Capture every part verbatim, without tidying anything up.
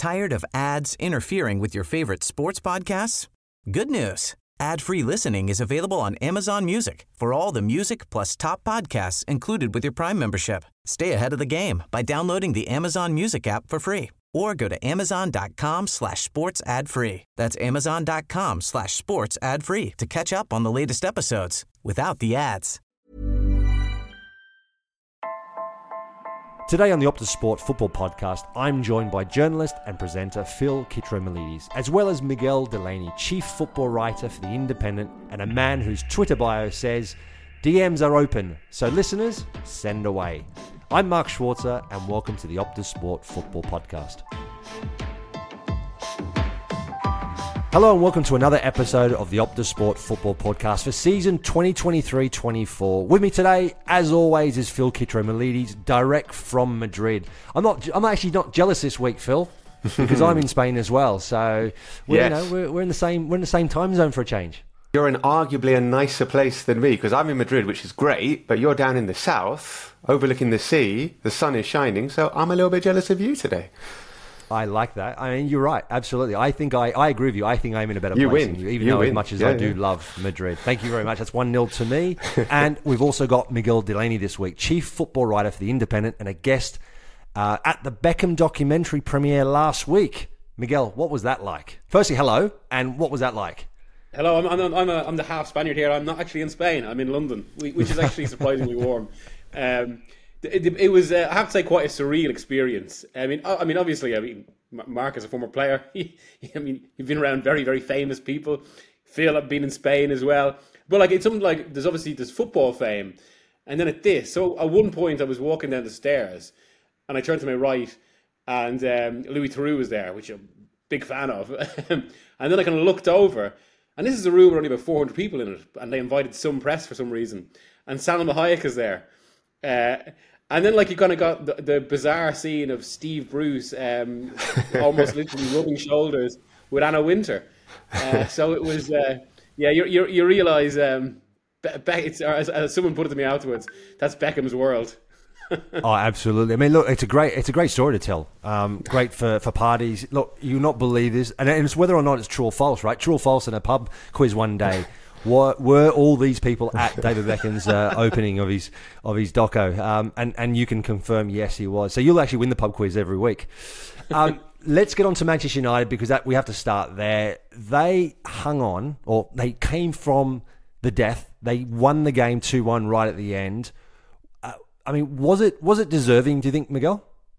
Tired of ads interfering with your favorite sports podcasts? Good news. Ad-free listening is available on Amazon Music for all the music plus top podcasts included with your Prime membership. Stay ahead of the game by downloading the Amazon Music app for free or go to amazon.com slash sports ad free. That's amazon.com slash sports ad free to catch up on the latest episodes without the ads. Today on the Optus Sport Football Podcast, I'm joined by journalist and presenter Phil Kitromilides, as well as Miguel Delaney, chief football writer for The Independent, and a man whose Twitter bio says, D Ms are open, so listeners, send away. I'm Mark Schwarzer, and welcome to the Optus Sport Football Podcast. Hello and welcome to another episode of the Optus Sport Football Podcast for season twenty twenty-three twenty-four. With me today, as always, is Phil Kitromilides, direct from Madrid. I'm not. I'm actually not jealous this week, Phil, because I'm in Spain as well. So we're, yes. you know, we're, we're in the same. We're in the same time zone for a change. You're in arguably a nicer place than me, because I'm in Madrid, which is great, but you're down in the south, overlooking the sea. The sun is shining, so I'm a little bit jealous of you today. I like that. I mean, you're right. Absolutely. I think I, I agree with you. I think I'm in a better you place win. than you, even you though win. as much as yeah, I do yeah. love Madrid. Thank you very much. That's one nil to me. And we've also got Miguel Delaney this week, chief football writer for The Independent and a guest uh, at the Beckham documentary premiere last week. Miguel, what was that like? Firstly, hello. And what was that like? Hello, I'm I'm I'm, a, I'm the half Spaniard here. I'm not actually in Spain. I'm in London, which is actually surprisingly warm. Um, it, it was, uh, I have to say, quite a surreal experience. I mean, I, I mean, obviously, I mean, Mark is a former player. He, I mean, you've been around very, very famous people. Phil, I've been in Spain as well. But like, it's something like there's obviously this football fame, and then at this. So at one point, I was walking down the stairs, and I turned to my right, and um, Louis Theroux was there, which I'm a big fan of. And then I kind of looked over. And this is a room with only about four hundred people in it, and they invited some press for some reason. And Salma Hayek is there. Uh, and then, like, you kind of got the, the bizarre scene of Steve Bruce um, almost literally rubbing shoulders with Anna Wintour. Uh, so it was, uh, yeah, you you, you realise, um, Be- Be- it's, as, as someone put it to me afterwards, that's Beckham's world. Oh, absolutely. I mean, look, it's a great, it's a great story to tell. Um, great for, for parties. Look, you'll not believe this, and it's whether or not it's true or false, right? True or false in a pub quiz one day. Were, were all these people at David Beckham's uh, opening of his of his doco? Um, and and you can confirm yes, he was. So you'll actually win the pub quiz every week. Um, let's get on to Manchester United because that, we have to start there. They hung on, or they came from the death. They won the game two one right at the end. I mean, was it was it deserving, do you think, Miguel?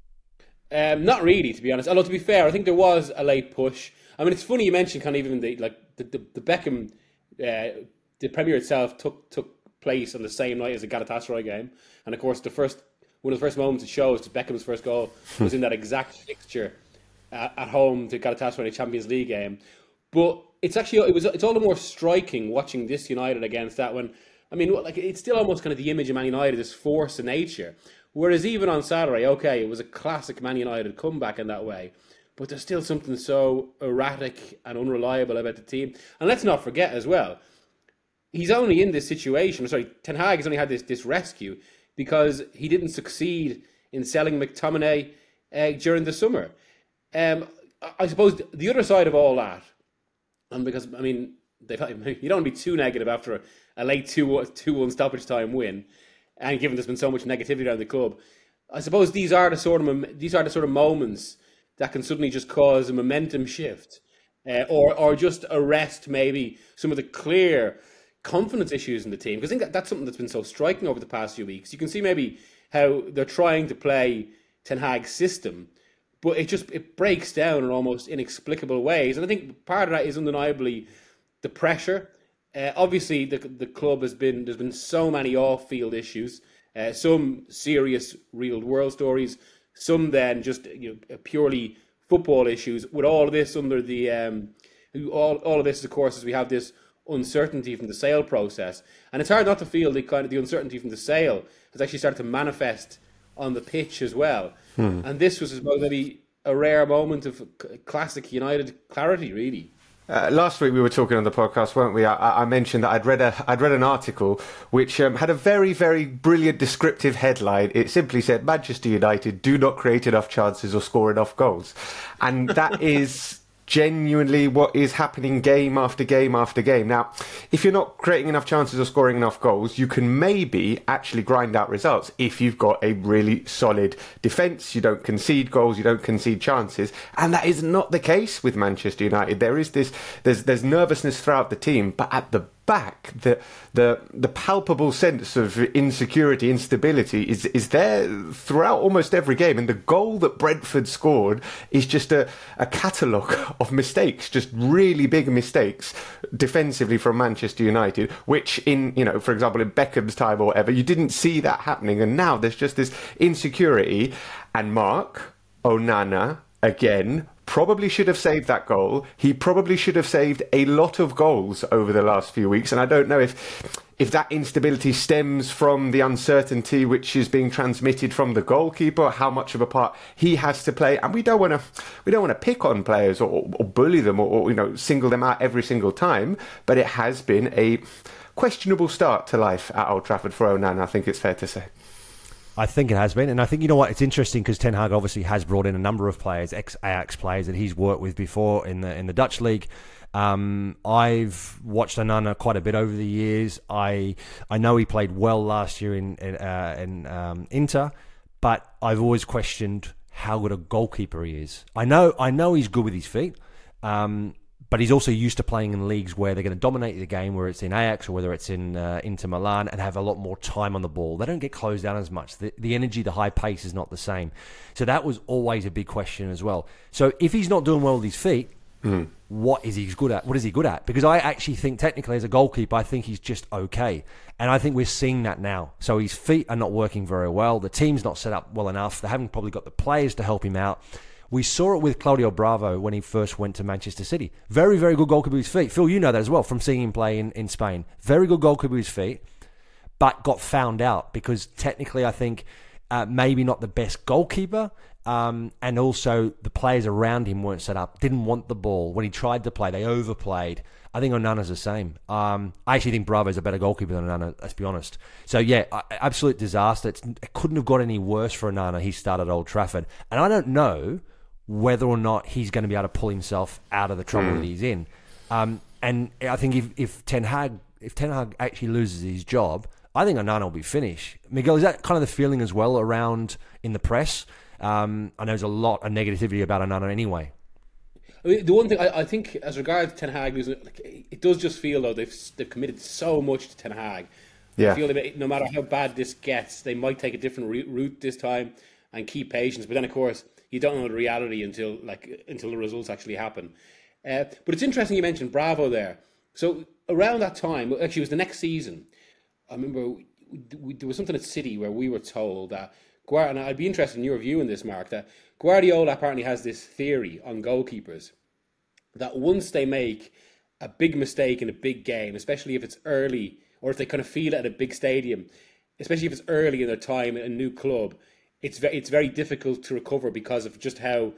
Um, not really, to be honest. Although, to be fair, I think there was a late push. I mean, it's funny you mentioned kind of even the like the, the, the Beckham, uh, the Premier itself took took place on the same night as the Galatasaray game. And, of course, the first one of the first moments it shows that Beckham's first goal was in that exact fixture at, at home to Galatasaray in a Champions League game. But it's actually, it was it's all the more striking watching this United against that when, I mean, like it's still almost kind of the image of Man United, this force of nature. Whereas even on Saturday, okay, it was a classic Man United comeback in that way. But there's still something so erratic and unreliable about the team. And let's not forget as well, he's only in this situation, sorry, Ten Hag has only had this, this rescue because he didn't succeed in selling McTominay uh, during the summer. Um, I suppose the other side of all that, and because, I mean, they've, you don't want to be too negative after a, a late two one stoppage time win, and given there's been so much negativity around the club, I suppose these are the sort of these are the sort of moments that can suddenly just cause a momentum shift, uh, or or just arrest maybe some of the clear confidence issues in the team. Because I think that, that's something that's been so striking over the past few weeks. You can see maybe how they're trying to play Ten Hag's system, but it just it breaks down in almost inexplicable ways. And I think part of that is undeniably the pressure. Uh, obviously, the the club has been there's been so many off-field issues, uh, some serious real-world stories, some then just you know, purely football issues. With all of this under the um, all all of this, of course, is we have this uncertainty from the sale process, and it's hard not to feel the kind of the uncertainty from the sale has actually started to manifest on the pitch as well. Hmm. And this was, I suppose, maybe a rare moment of classic United clarity, really. Uh, last week we were talking on the podcast, weren't we? I, I mentioned that I'd read a I'd read an article which um, had a very very brilliant descriptive headline. It simply said Manchester United do not create enough chances or score enough goals, and that is genuinely what is happening game after game after game. Now, if you're not creating enough chances or scoring enough goals, you can maybe actually grind out results if you've got a really solid defence, you don't concede goals, you don't concede chances, and that is not the case with Manchester United. There is this, there's there's nervousness throughout the team, but at the back, the the the palpable sense of insecurity, instability is is there throughout almost every game. And the goal that Brentford scored is just a, a catalogue of mistakes, just really big mistakes defensively from Manchester United, which in, you know, for example, in Beckham's time or whatever, you didn't see that happening. And now there's just this insecurity. And Mark Onana, again, probably should have saved that goal. He probably should have saved a lot of goals over the last few weeks. And I don't know if if that instability stems from the uncertainty which is being transmitted from the goalkeeper, how much of a part he has to play. And we don't want to we don't want to pick on players or, or bully them or, or you know single them out every single time. But it has been a questionable start to life at Old Trafford for Onana, I think it's fair to say. I think it has been, and I think, you know what, it's interesting because Ten Hag obviously has brought in a number of players, ex-Ajax players that he's worked with before in the in the Dutch league. Um, I've watched Onana quite a bit over the years. I I know he played well last year in in, uh, in um, Inter, but I've always questioned how good a goalkeeper he is. I know I know he's good with his feet. Um, But he's also used to playing in leagues where they're going to dominate the game, where it's in Ajax or whether it's in uh, Inter Milan, and have a lot more time on the ball. They don't get closed down as much. The, the energy, the high pace is not the same. So that was always a big question as well. So if he's not doing well with his feet, mm. what is he good at? What is he good at? Because I actually think technically as a goalkeeper, I think he's just okay. And I think we're seeing that now. So his feet are not working very well. The team's not set up well enough. They haven't probably got the players to help him out. We saw it with Claudio Bravo when he first went to Manchester City. Very, very good goalkeeper with his feet. Phil, you know that as well from seeing him play in, in Spain. Very good goalkeeper with his feet, but got found out because technically I think uh, maybe not the best goalkeeper, um, and also the players around him weren't set up, didn't want the ball. When he tried to play, they overplayed. I think Onana's the same. Um, I actually think Bravo's a better goalkeeper than Onana, let's be honest. So, yeah, absolute disaster. It's, it couldn't have got any worse for Onana. He started at Old Trafford. And I don't know whether or not he's going to be able to pull himself out of the trouble mm. that he's in. Um, and I think if, if Ten Hag if Ten Hag actually loses his job, I think Onana will be finished. Miguel, is that kind of the feeling as well around in the press? Um, I know there's a lot of negativity about Onana anyway. I mean, the one thing I, I think, as regards Ten Hag losing, like, it does just feel though they've they've committed so much to Ten Hag. Yeah. I feel that no matter how bad this gets, they might take a different route this time and keep patience. But then, of course, you don't know the reality until like until the results actually happen. Uh, but it's interesting you mentioned Bravo there. So around that time, actually, it was the next season. I remember we, we, there was something at City where we were told that Guardiola, and I'd be interested in your view on this, Mark, that Guardiola apparently has this theory on goalkeepers that once they make a big mistake in a big game, especially if it's early or if they kind of feel it at a big stadium, especially if it's early in their time at a new club, it's very, it's very difficult to recover because of just how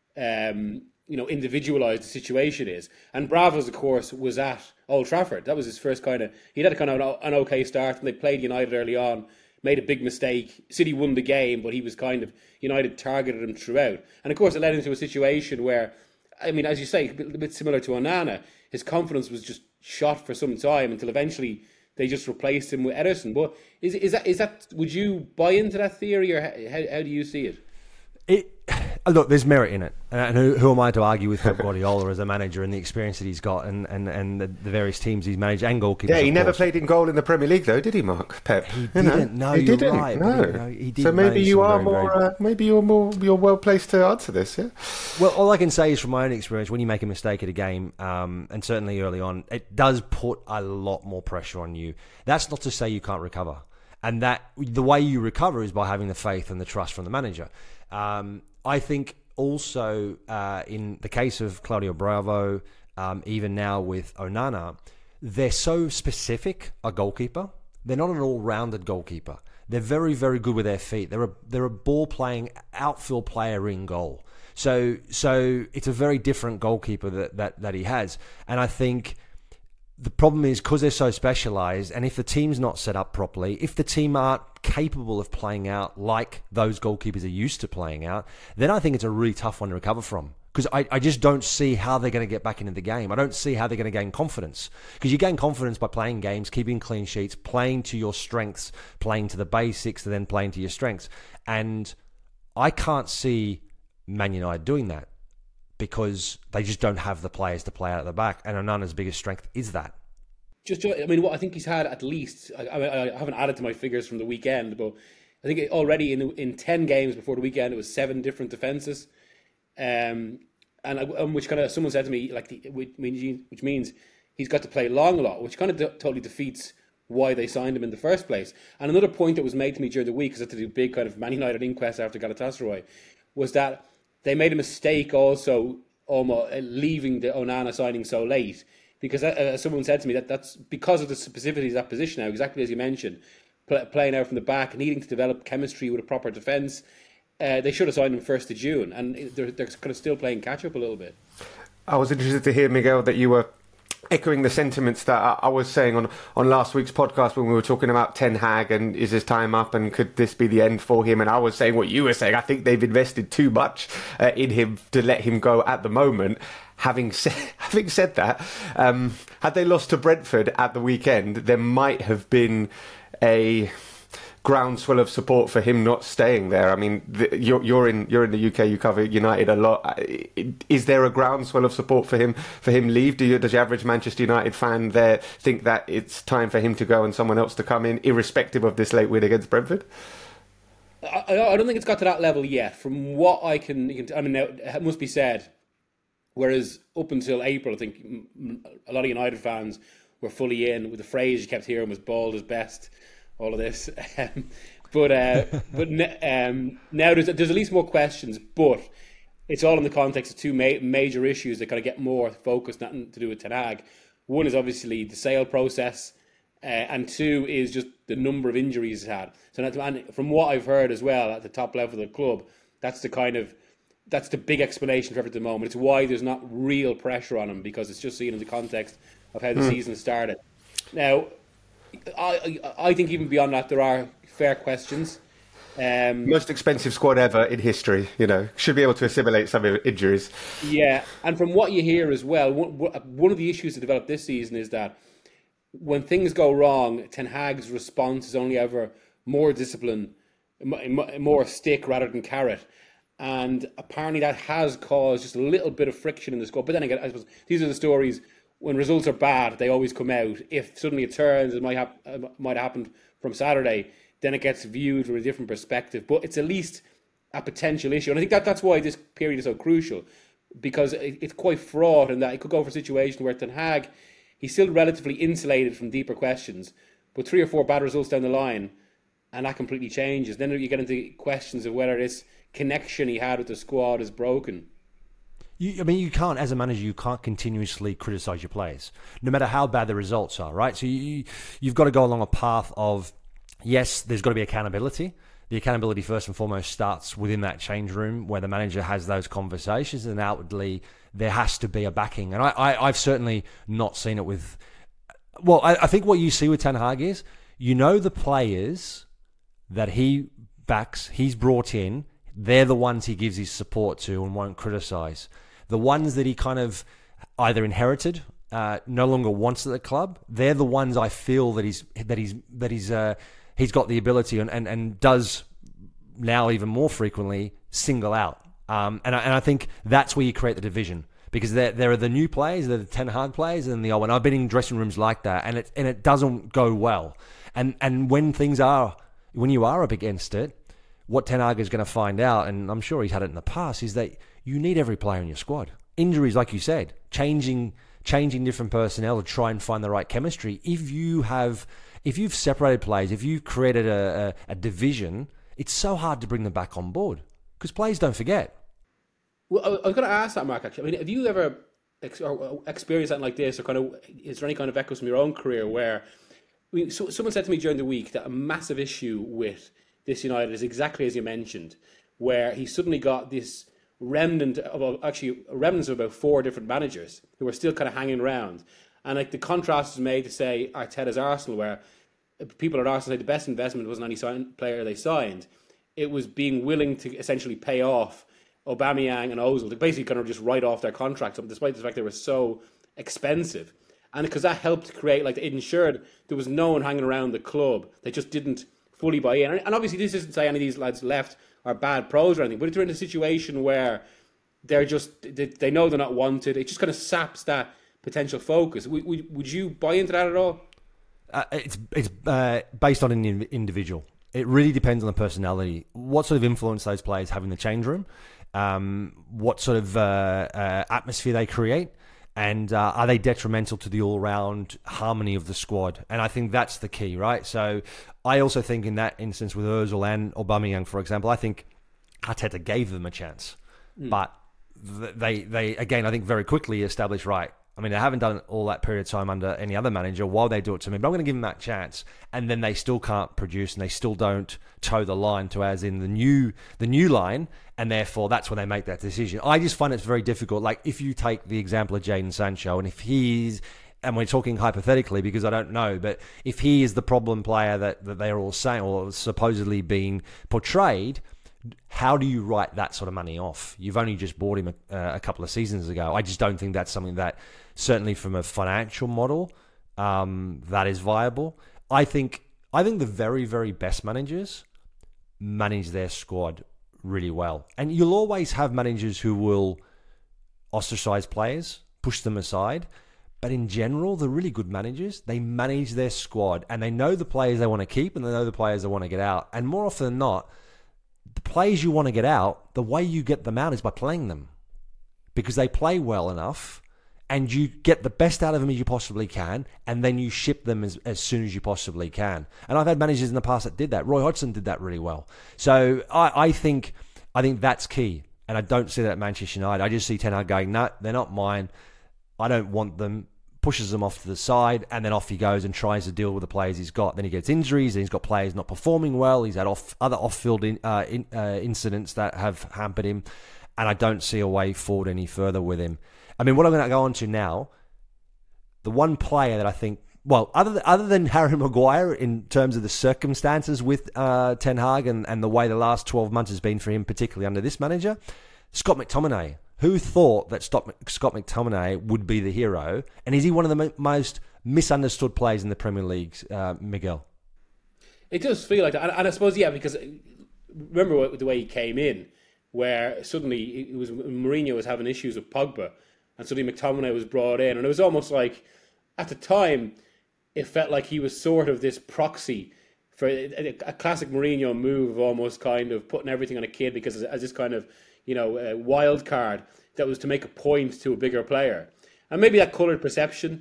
um, you know individualised the situation is. And Bravo's, of course, was at Old Trafford. That was his first kind of... He had a kind of an okay start, and they played United early on, made a big mistake. City won the game, but he was kind of... United targeted him throughout. And, of course, it led into a situation where, I mean, as you say, a bit similar to Onana, his confidence was just shot for some time until eventually they just replaced him with Ederson. But is is that is that? Would you buy into that theory, or how how do you see it? It look, there's merit in it, and who, who am I to argue with Pep Guardiola as a manager and the experience that he's got, and and, and the, the various teams he's managed and goalkeepers. Yeah, he never course. played in goal in the Premier League, though, did he, Mark? Pep? He didn't. No, he you're didn't. right. No, he, no, he did. So maybe you are very, more. very... Uh, maybe you're more. You're well placed to answer this. Yeah. Well, all I can say is from my own experience, when you make a mistake at a game, um, and certainly early on, it does put a lot more pressure on you. That's not to say you can't recover, and that the way you recover is by having the faith and the trust from the manager. Um, I think also uh, in the case of Claudio Bravo, um, even now with Onana, they're so specific a goalkeeper. They're not an all-rounded goalkeeper. They're very, very good with their feet. They're a, they're a ball-playing outfield player in goal. So so it's a very different goalkeeper that, that, that he has. And I think the problem is because they're so specialised, and if the team's not set up properly, if the team aren't capable of playing out like those goalkeepers are used to playing out, then I think it's a really tough one to recover from. Because I, I just don't see how they're going to get back into the game. I don't see how they're going to gain confidence. Because you gain confidence by playing games, keeping clean sheets, playing to your strengths, playing to the basics, and then playing to your strengths. And I can't see Man United doing that, because they just don't have the players to play out at the back, and Onana's biggest strength is that. Just, I mean, what I think he's had at least, I, I, I haven't added to my figures from the weekend, but I think already in in ten games before the weekend, it was seven different defences, um, and um, which kind of, someone said to me, like, the, which, which means he's got to play long a lot, which kind of de- totally defeats why they signed him in the first place. And another point that was made to me during the week, because I had to do a big kind of Man United inquest after Galatasaray, was that they made a mistake also almost leaving the Onana signing so late, because uh, someone said to me that that's because of the specificities of that position now, exactly as you mentioned, play, playing out from the back, needing to develop chemistry with a proper defence. Uh, they should have signed him first of June, and they're, they're kind of still playing catch up a little bit. I was interested to hear, Miguel, that you were echoing the sentiments that I, I was saying on, on last week's podcast when we were talking about Ten Hag and is his time up and could this be the end for him? And I was saying what you were saying. I think they've invested too much uh, in him to let him go at the moment. Having said, having said that, um, had they lost to Brentford at the weekend, there might have been a groundswell of support for him not staying there. I mean, the, you're, you're in you're in the U K. You cover United a lot. Is there a groundswell of support for him for him leave? Do you, does the average Manchester United fan there think that it's time for him to go and someone else to come in, irrespective of this late win against Brentford? I, I don't think it's got to that level yet. From what I can, I mean, now, it must be said. Whereas up until April, I think a lot of United fans were fully in with the phrase you kept hearing was "bald is best." All of this, um, but uh, but um, now there's there's at least more questions. But it's all in the context of two ma- major issues that kind of get more focused, nothing to do with Ten Hag. One is obviously the sale process, uh, and two is just the number of injuries he's had. So, that's, and from what I've heard as well at the top level of the club, that's the kind of that's the big explanation for everything at the moment. It's why there's not real pressure on him, because it's just seen in the context of how the mm. season started. Now, I I think even beyond that, there are fair questions. Um, Most expensive squad ever in history, you know, should be able to assimilate some injuries. Yeah, and from what you hear as well, one, one of the issues that developed this season is that when things go wrong, Ten Hag's response is only ever more discipline, more stick rather than carrot. And apparently that has caused just a little bit of friction in the squad. But then again, I suppose these are the stories. When results are bad, they always come out. If suddenly it turns, it might have uh, might have happened from Saturday, then it gets viewed from a different perspective. But it's at least a potential issue. And I think that that's why this period is so crucial, because it, it's quite fraught in that it could go for a situation where Ten Hag, he's still relatively insulated from deeper questions, but three or four bad results down the line, and that completely changes. Then you get into questions of whether this connection he had with the squad is broken. You, I mean, you can't, as a manager, you can't continuously criticise your players, no matter how bad the results are, right? So you, you've got to go along a path of, yes, there's got to be accountability. The accountability, first and foremost, starts within that change room where the manager has those conversations, and outwardly there has to be a backing. And I, I, I've certainly not seen it with... Well, I, I think what you see with Ten Hag is, you know the players that he backs, he's brought in, they're the ones he gives his support to and won't criticise. The ones that he kind of either inherited, uh, no longer wants at the club, they're the ones I feel that he's that he's that he's uh, he's got the ability and, and, and does now even more frequently single out. Um, and I, and I think that's where you create the division, because there there are the new players, there are the Ten Hag players, and the old one. I've been in dressing rooms like that, and it and it doesn't go well. And and when things are when you are up against it, what Ten Hag is going to find out, and I'm sure he's had it in the past, is that you need every player in your squad. Injuries, like you said, changing changing different personnel to try and find the right chemistry. If you have, if you've separated players, if you've created a, a, a division, it's so hard to bring them back on board because players don't forget. Well, I was going to ask that, Mark. Actually, I mean, have you ever ex- or experienced something like this, or kind of is there any kind of echoes from your own career where? I mean, so, someone said to me during the week that a massive issue with this United is exactly as you mentioned, where he suddenly got this remnant of actually remnants of about four different managers who were still kind of hanging around. And like the contrast is made to say Arteta's Arsenal, where people at Arsenal say the best investment wasn't any sign, player they signed. It was being willing to essentially pay off Aubameyang and Ozil to basically kind of just write off their contracts, despite the fact they were so expensive. And because that helped create, like, it ensured there was no one hanging around the club. They just didn't fully buy in. And obviously, this isn't to say any of these lads left are bad pros or anything, but if they're in a situation where they're just, they know they're not wanted, it just kind of saps that potential focus. Would, would you buy into that at all? Uh, it's it's uh, based on an individual. It really depends on the personality, what sort of influence those players have in the change room, um, what sort of uh, uh, atmosphere they create, and uh, are they detrimental to the all-round harmony of the squad? And I think that's the key, right? So I also think in that instance with Ozil and Aubameyang, for example, I think Arteta gave them a chance. Mm. But they, they again, I think very quickly established, right, I mean, they haven't done all that period of time under any other manager while they do it to me, but I'm going to give them that chance. And then they still can't produce and they still don't toe the line to as in the new the new line. And therefore, that's when they make that decision. I just find it's very difficult. Like, if you take the example of Jadon Sancho, and if he's, and we're talking hypothetically because I don't know, but if he is the problem player that, that they're all saying or supposedly being portrayed, how do you write that sort of money off? You've only just bought him a, uh, a couple of seasons ago. I just don't think that's something that, certainly from a financial model, um, that is viable. I think I think the very, very best managers manage their squad really well. And you'll always have managers who will ostracize players, push them aside. But in general, the really good managers, they manage their squad and they know the players they want to keep and they know the players they want to get out. And more often than not, the players you want to get out, the way you get them out is by playing them. Because they play well enough and you get the best out of them as you possibly can, and then you ship them as, as soon as you possibly can. And I've had managers in the past that did that. Roy Hodgson did that really well. So I, I think I think that's key. And I don't see that at Manchester United. I just see Ten Hag going, no, they're not mine. I don't want them. Pushes them off to the side, and then off he goes and tries to deal with the players he's got. Then he gets injuries, and he's got players not performing well. He's had off other off-field in, uh, in, uh, incidents that have hampered him, and I don't see a way forward any further with him. I mean, what I'm going to go on to now, the one player that I think, well, other than, other than Harry Maguire in terms of the circumstances with uh, Ten Hag and, and the way the last twelve months has been for him, particularly under this manager, Scott McTominay. Who thought that Scott McTominay would be the hero? And is he one of the most misunderstood players in the Premier League, uh, Miguel? It does feel like that. And, and I suppose, yeah, because remember what, the way he came in, where suddenly it was Mourinho was having issues with Pogba, and suddenly McTominay was brought in. And it was almost like, at the time, it felt like he was sort of this proxy for a, a classic Mourinho move of almost kind of putting everything on a kid because as this kind of, you know, a wild card that was to make a point to a bigger player. And maybe that coloured perception.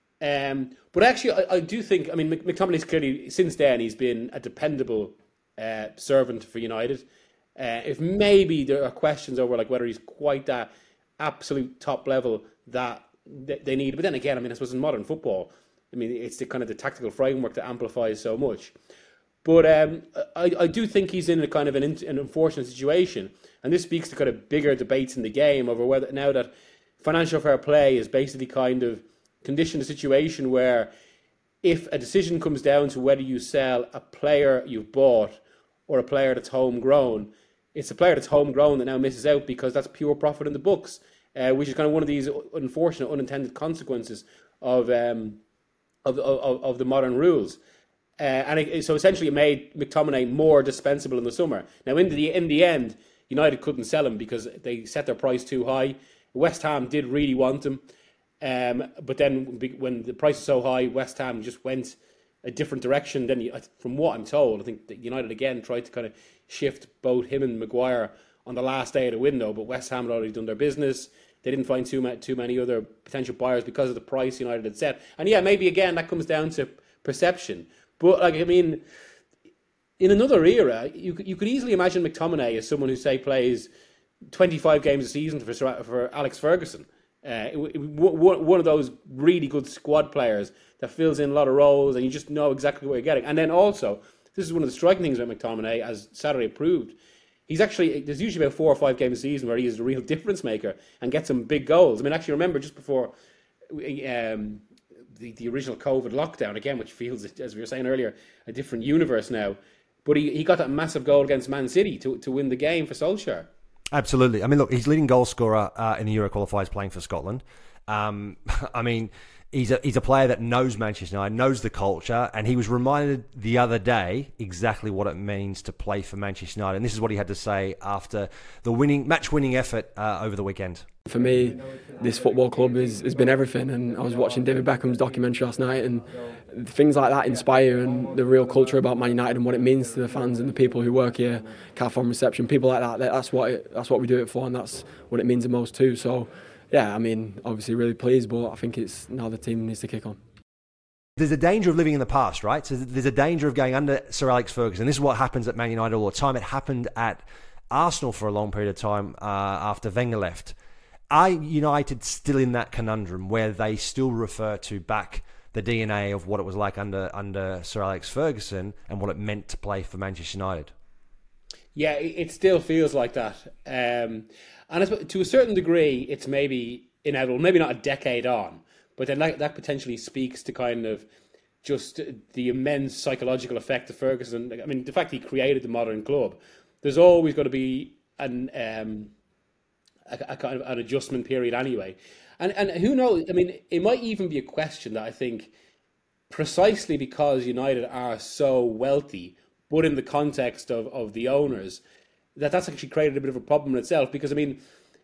Um, but actually, I, I do think, I mean, McTominay's clearly, since then, he's been a dependable uh, servant for United. Uh, if maybe there are questions over like whether he's quite that absolute top level that they need. But then again, I mean, I suppose in modern football, I mean, it's the kind of the tactical framework that amplifies so much. But um, I, I do think he's in a kind of an, an unfortunate situation. And this speaks to kind of bigger debates in the game over whether now that financial fair play is basically kind of conditioned a situation where if a decision comes down to whether you sell a player you've bought or a player that's homegrown, it's a player that's homegrown that now misses out because that's pure profit in the books, uh, which is kind of one of these unfortunate unintended consequences of um, of, of, of the modern rules. Uh, and it, so essentially it made McTominay more dispensable in the summer. Now in the in the end, United couldn't sell him because they set their price too high. West Ham did really want him. Um, but then when the price is so high, West Ham just went a different direction. Then, from what I'm told, I think that United again tried to kind of shift both him and Maguire on the last day of the window, but West Ham had already done their business. They didn't find too many, too many other potential buyers because of the price United had set. And yeah, maybe again that comes down to perception. But like I mean, in another era, you could, you could easily imagine McTominay as someone who, say, plays twenty-five games a season for for Alex Ferguson. Uh, one of those really good squad players that fills in a lot of roles and you just know exactly what you're getting. And then also, this is one of the striking things about McTominay, as Saturday proved, he's actually, there's usually about four or five games a season where he is a real difference maker and gets some big goals. I mean, actually, remember just before um, the, the original COVID lockdown, again, which feels, as we were saying earlier, a different universe now. But he, he got that massive goal against Man City to, to win the game for Solskjaer. Absolutely. I mean, look, he's leading goal scorer uh, in the Euro qualifiers playing for Scotland. Um, I mean, he's a, he's a player that knows Manchester United, knows the culture, and he was reminded the other day exactly what it means to play for Manchester United. And this is what he had to say after the winning match-winning effort uh, over the weekend. For me, this football club is, has been everything, and I was watching David Beckham's documentary last night, and things like that inspire, and the real culture about Man United and what it means to the fans and the people who work here, Carphone reception, people like that. That's what it, that's what we do it for, and that's what it means the most too. So, yeah, I mean, obviously really pleased, but I think it's now the team needs to kick on. There's a danger of living in the past, right? So there's a danger of going under Sir Alex Ferguson. This is what happens at Man United all the time. It happened at Arsenal for a long period of time uh, after Wenger left. Are United still in that conundrum where they still refer to back the D N A of what it was like under under Sir Alex Ferguson and what it meant to play for Manchester United? Yeah, it still feels like that. Um, and to a certain degree, it's maybe inevitable, maybe not a decade on, but then that, that potentially speaks to kind of just the immense psychological effect of Ferguson. I mean, the fact he created the modern club, there's always going to be an... Um, A, a kind of an adjustment period anyway. And and who knows, I mean, it might even be a question that I think precisely because United are so wealthy, but in the context of, of the owners, that that's actually created a bit of a problem in itself. Because, I mean,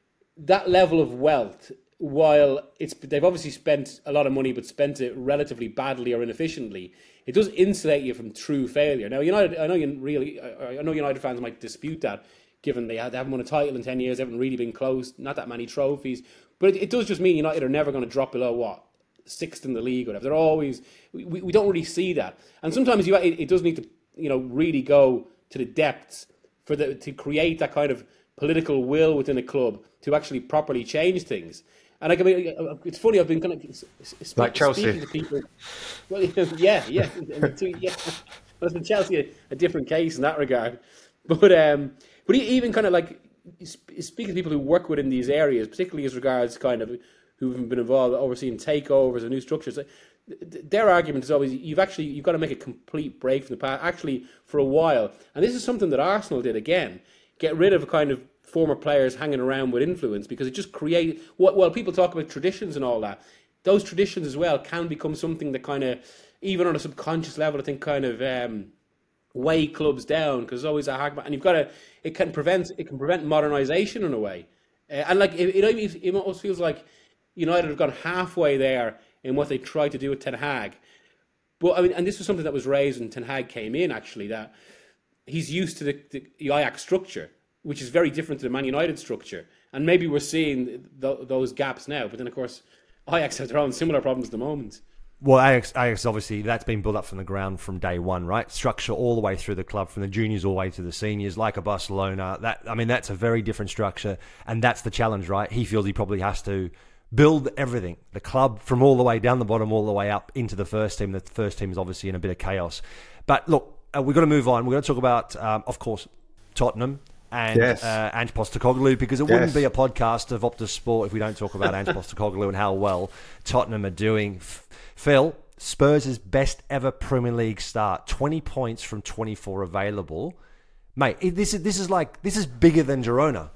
that level of wealth, while it's they've obviously spent a lot of money, but spent it relatively badly or inefficiently, it does insulate you from true failure. Now, United, I know you really, I know United fans might dispute that, given they haven't won a title in ten years, they haven't really been close, not that many trophies. But it, it does just mean United are never going to drop below, what, sixth in the league or whatever. They're always, we, we don't really see that. And sometimes you, it, it does need to, you know, really go to the depths for the to create that kind of political will within a club to actually properly change things. And like, I mean, it's funny, I've been kind of sp- like Chelsea. speaking to people. Well, yeah, yeah. yeah. Well, it's Chelsea a, a different case in that regard. But, um, But even kind of like speaking to people who work within these areas, particularly as regards kind of who've been involved overseeing takeovers and new structures, their argument is always you've actually you've got to make a complete break from the past. Actually, for a while, and this is something that Arsenal did again, get rid of kind of former players hanging around with influence, because it just creates. While people talk about traditions and all that, those traditions as well can become something that kind of, even on a subconscious level, I think kind of. Um, weigh clubs down, because there's always a hard, and you've got to. It can prevent. It can prevent modernisation in a way, uh, and like it, it, it almost feels like United have gone halfway there in what they tried to do with Ten Hag. But I mean, and this was something that was raised when Ten Hag came in. Actually, that he's used to the, the, the Ajax structure, which is very different to the Man United structure, and maybe we're seeing th- those gaps now. But then, of course, Ajax have their own similar problems at the moment. Well, Ajax, Ajax, obviously, that's been built up from the ground from day one, right? Structure all the way through the club, from the juniors all the way to the seniors, like a Barcelona. That I mean, that's a very different structure, and that's the challenge, right? He feels he probably has to build everything, the club, from all the way down the bottom, all the way up into the first team. The first team is obviously in a bit of chaos. But look, uh, we've got to move on. We're going to talk about, um, of course, Tottenham and yes. uh, Ange Postecoglou, because it yes. wouldn't be a podcast of Optus Sport if we don't talk about Ange Postecoglou and how well Tottenham are doing. Phil, Spurs' best ever Premier League start, twenty points from twenty-four available. Mate, this is this is like this is bigger than Girona.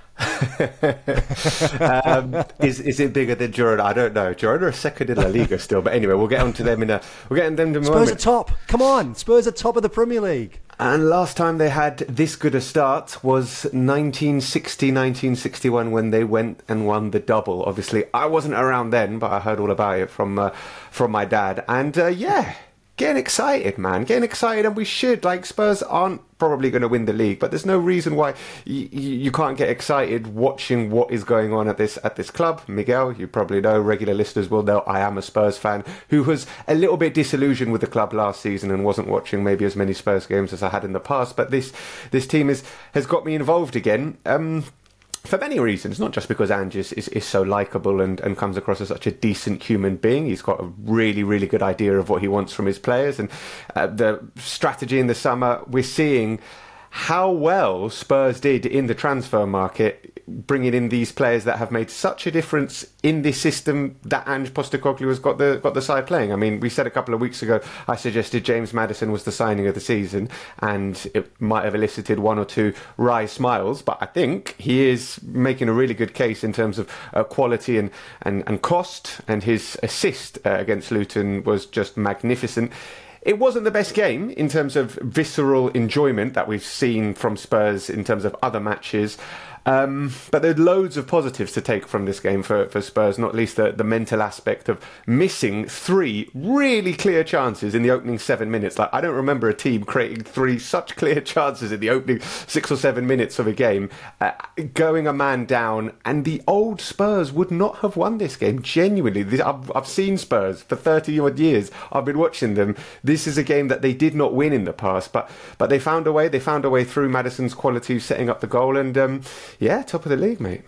um, is is it bigger than Girona? I don't know. Girona are second in La Liga still, but anyway, we'll get on to them in a we'll get on them in a Spurs moment. are top. Come on, Spurs are top of the Premier League. And last time they had this good a start was nineteen sixty, nineteen sixty-one, when they went and won the double. Obviously, I wasn't around then, but I heard all about it from uh, from my dad. And uh, yeah, getting excited, man. Getting excited, and we should. Like, Spurs aren't probably going to win the league, but there's no reason why y- y- you can't get excited watching what is going on at this at this club. Miguel, you probably know, regular listeners will know I am a Spurs fan who was a little bit disillusioned with the club last season and wasn't watching maybe as many Spurs games as I had in the past. But this this team is has got me involved again. Um, For many reasons, not just because Ange is, is, is so likeable and, and comes across as such a decent human being. He's got a really, really good idea of what he wants from his players. And uh, the strategy in the summer, we're seeing how well Spurs did in the transfer market, bringing in these players that have made such a difference in this system that Ange Postecoglou has got the got the side playing. I mean, we said a couple of weeks ago, I suggested James Maddison was the signing of the season, and it might have elicited one or two wry smiles, but I think he is making a really good case in terms of uh, quality and, and, and cost, and his assist uh, against Luton was just magnificent. It wasn't the best game in terms of visceral enjoyment that we've seen from Spurs in terms of other matches. Um, but there are loads of positives to take from this game for, for Spurs, not least the, the mental aspect of missing three really clear chances in the opening seven minutes. Like, I don't remember a team creating three such clear chances in the opening six or seven minutes of a game, uh, going a man down, and the old Spurs would not have won this game. Genuinely, I've, I've seen Spurs for thirty odd years. I've been watching them. This is a game that they did not win in the past, but but they found a way. They found a way through Maddison's quality setting up the goal, and um, yeah, top of the league, mate.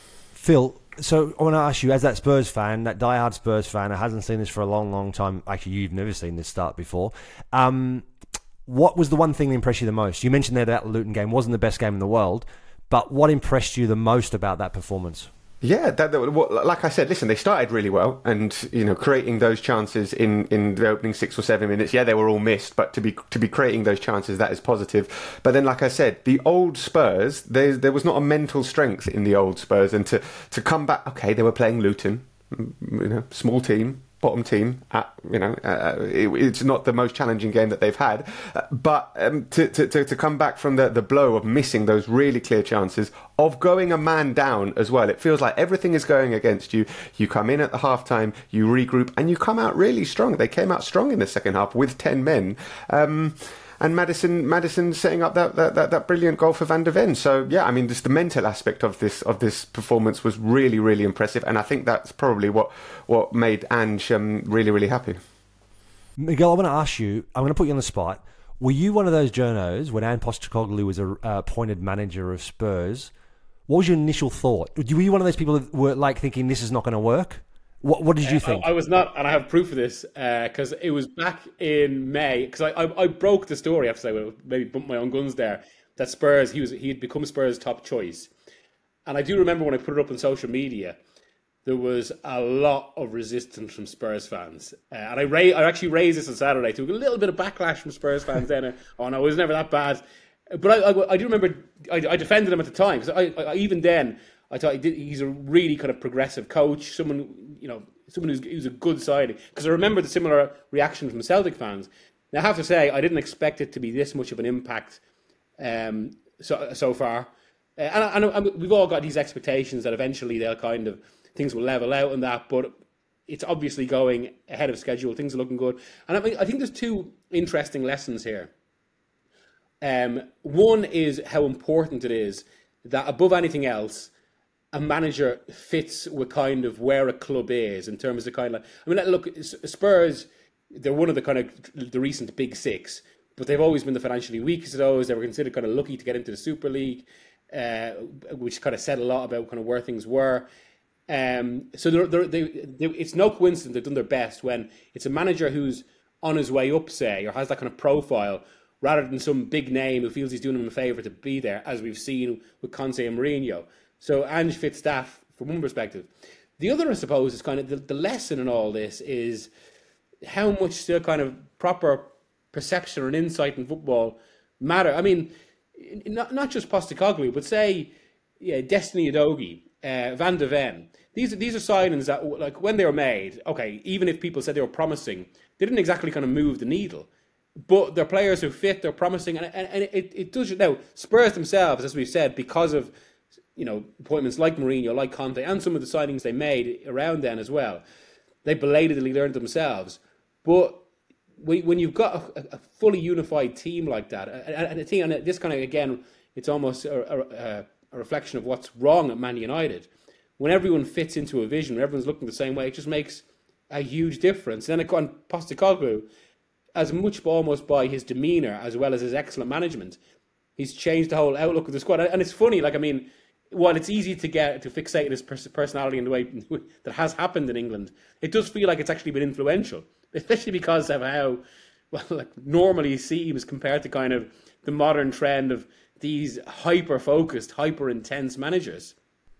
Phil, so I want to ask you, as that Spurs fan, that diehard Spurs fan that hasn't seen this for a long, long time, actually you've never seen this start before, um, what was the one thing that impressed you the most? You mentioned there that Luton game wasn't the best game in the world, but what impressed you the most about that performance? Yeah, that, that, like I said, listen, they started really well, and you know, creating those chances in, in the opening six or seven minutes, yeah, they were all missed, but to be to be creating those chances, that is positive. But then, like I said, the old Spurs, there there was not a mental strength in the old Spurs, and to to come back, okay, they were playing Luton, you know, small team, bottom team. At, you know, uh, it, it's not the most challenging game that they've had, uh, but um, to, to to to come back from the the blow of missing those really clear chances, of going a man down as well. It feels like everything is going against you. You come in at the half time, you regroup, and you come out really strong. They came out strong in the second half with ten men. Um, And Maddison, Maddison setting up that, that, that, that brilliant goal for Van de Ven. So yeah, I mean, just the mental aspect of this of this performance was really, really impressive, and I think that's probably what what made Ange um, really, really happy. Miguel, I want to ask you. I'm going to put you on the spot. Were you one of those journos when Ange Postecoglou was a, uh, appointed manager of Spurs? What was your initial thought? Were you one of those people that were like thinking this is not going to work? What, what did you think? Uh, I, I was not, and I have proof of this, because uh, it was back in May, because I, I, I broke the story, I have to say, well, maybe bumped my own guns there, that Spurs, he was he had become Spurs' top choice. And I do remember when I put it up on social media, there was a lot of resistance from Spurs fans. Uh, and I, ra- I actually raised this on Saturday, took a little bit of backlash from Spurs fans then. Oh no, it was never that bad. But I, I, I do remember, I, I defended him at the time, because I, I, even then, I thought he did, he's a really kind of progressive coach, someone, you know, someone who's, who's a good side. Because I remember the similar reaction from Celtic fans. Now, I have to say, I didn't expect it to be this much of an impact um, so so far. Uh, and, and, and we've all got these expectations that eventually they'll kind of, things will level out and that, but it's obviously going ahead of schedule. Things are looking good. And I, mean, I think there's two interesting lessons here. Um, one is how important it is that above anything else, a manager fits with kind of where a club is in terms of kind of, I mean, look, Spurs, they're one of the kind of the recent big six, but they've always been the financially weakest of those. They were considered kind of lucky to get into the Super League, uh, which kind of said a lot about kind of where things were. Um, so they're, they're, they, they, it's no coincidence they've done their best when it's a manager who's on his way up, say, or has that kind of profile, rather than some big name who feels he's doing him a favour to be there, as we've seen with Conte and Mourinho. So Ange fits that from one perspective. The other, I suppose, is kind of the, the lesson in all this is how much still kind of proper perception and insight in football matter. I mean, not not just Postecoglou, but say yeah, Destiny Udogie, uh, Van de Ven. These are, these are signings that, like, when they were made, okay, even if people said they were promising, they didn't exactly kind of move the needle. But they're players who fit, they're promising, and, and, and it, it does. Now, Spurs themselves, as we've said, because of, you know, appointments like Mourinho, like Conte, and some of the signings they made around then as well, they belatedly learned themselves. But when you've got a, a fully unified team like that, and a team, and this kind of, again, it's almost a, a, a reflection of what's wrong at Man United. When everyone fits into a vision, when everyone's looking the same way, it just makes a huge difference. And then on Postecoglou, as much almost by his demeanour as well as his excellent management, he's changed the whole outlook of the squad. And it's funny, like, I mean, while it's easy to get to fixate his personality in the way that has happened in England, it does feel like it's actually been influential, especially because of how, well, like, normally he seems compared to kind of the modern trend of these hyper-focused, hyper-intense managers.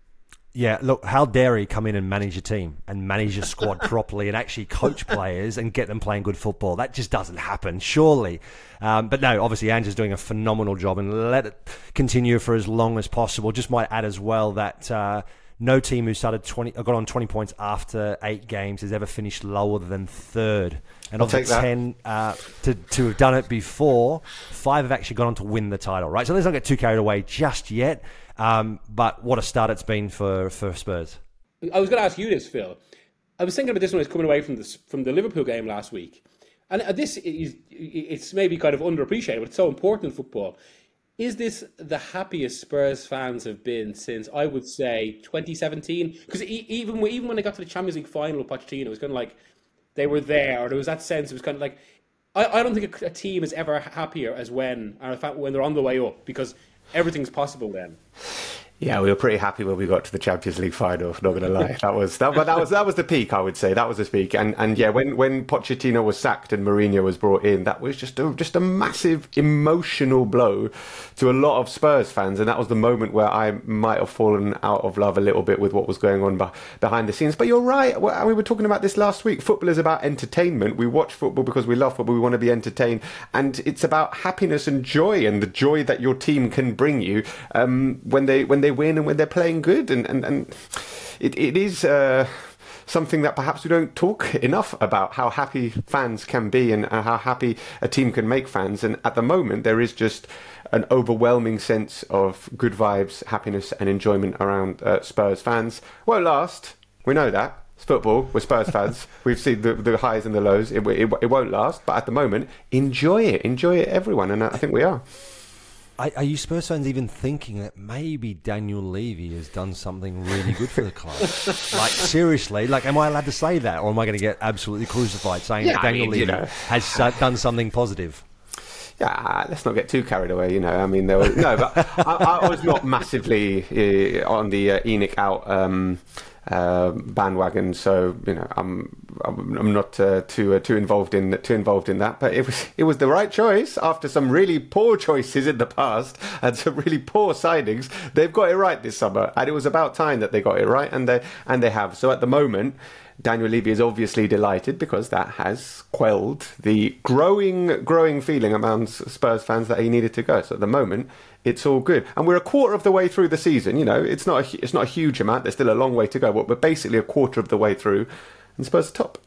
Yeah, look, how dare he come in and manage a team and manage a squad properly and actually coach players and get them playing good football. That just doesn't happen, surely. Um, but no, obviously Ange is doing a phenomenal job, and let it continue for as long as possible. Just might add as well that uh, no team who started twenty, got on twenty points after eight games has ever finished lower than third. And I'll of the take that. ten uh, to, to have done it before, five have actually gone on to win the title, right? So let's not get too carried away just yet. Um, but what a start it's been for, for Spurs. I was going to ask you this, Phil. I was thinking about this when I was coming away from this from the Liverpool game last week, and this is it's maybe kind of underappreciated, but it's so important in football. Is this the happiest Spurs fans have been since, I would say, twenty seventeen? Because even even when they got to the Champions League final with Pochettino, it was kind of like they were there, or there was that sense. It was kind of like I, I don't think a, a team is ever happier as when, or in fact, when they're on the way up, because everything's possible then. Yeah, we were pretty happy when we got to the Champions League final. Not going to lie, that was that, but that was that was the peak. I would say that was the peak. And and yeah, when, when Pochettino was sacked and Mourinho was brought in, that was just a, just a massive emotional blow to a lot of Spurs fans. And that was the moment where I might have fallen out of love a little bit with what was going on behind the scenes. But you're right. We were talking about this last week. Football is about entertainment. We watch football because we love football. We want to be entertained, and it's about happiness and joy, and the joy that your team can bring you um, when they when they win and when they're playing good, and and, and it, it is uh, something that perhaps we don't talk enough about, how happy fans can be and uh, how happy a team can make fans. And at the moment there is just an overwhelming sense of good vibes, happiness and enjoyment around uh, Spurs fans. Won't last, we know that. It's football, we're Spurs fans. We've seen the, the highs and the lows. It, it, it won't last, but at the moment, enjoy it, enjoy it, everyone, and I think we are. Are, are you Spurs fans even thinking that maybe Daniel Levy has done something really good for the club? Like, seriously, like, am I allowed to say that, or am I going to get absolutely crucified saying Yeah, that Daniel I mean, Levy you know. has uh, done something positive? Yeah, let's not get too carried away, you know. I mean, there was, no, but I, I was not massively uh, on the uh, ENIC out um, uh, bandwagon, so you know, I'm I'm, I'm not uh, too uh, too involved in too involved in that. But it was it was the right choice after some really poor choices in the past and some really poor signings. They've got it right this summer, and it was about time that they got it right, and they and they have. So at the moment, Daniel Levy is obviously delighted because that has quelled the growing, growing feeling among Spurs fans that he needed to go. So at the moment, it's all good, and we're a quarter of the way through the season. You know, it's not a, it's not a huge amount. There's still a long way to go, but we're basically a quarter of the way through, and Spurs are top.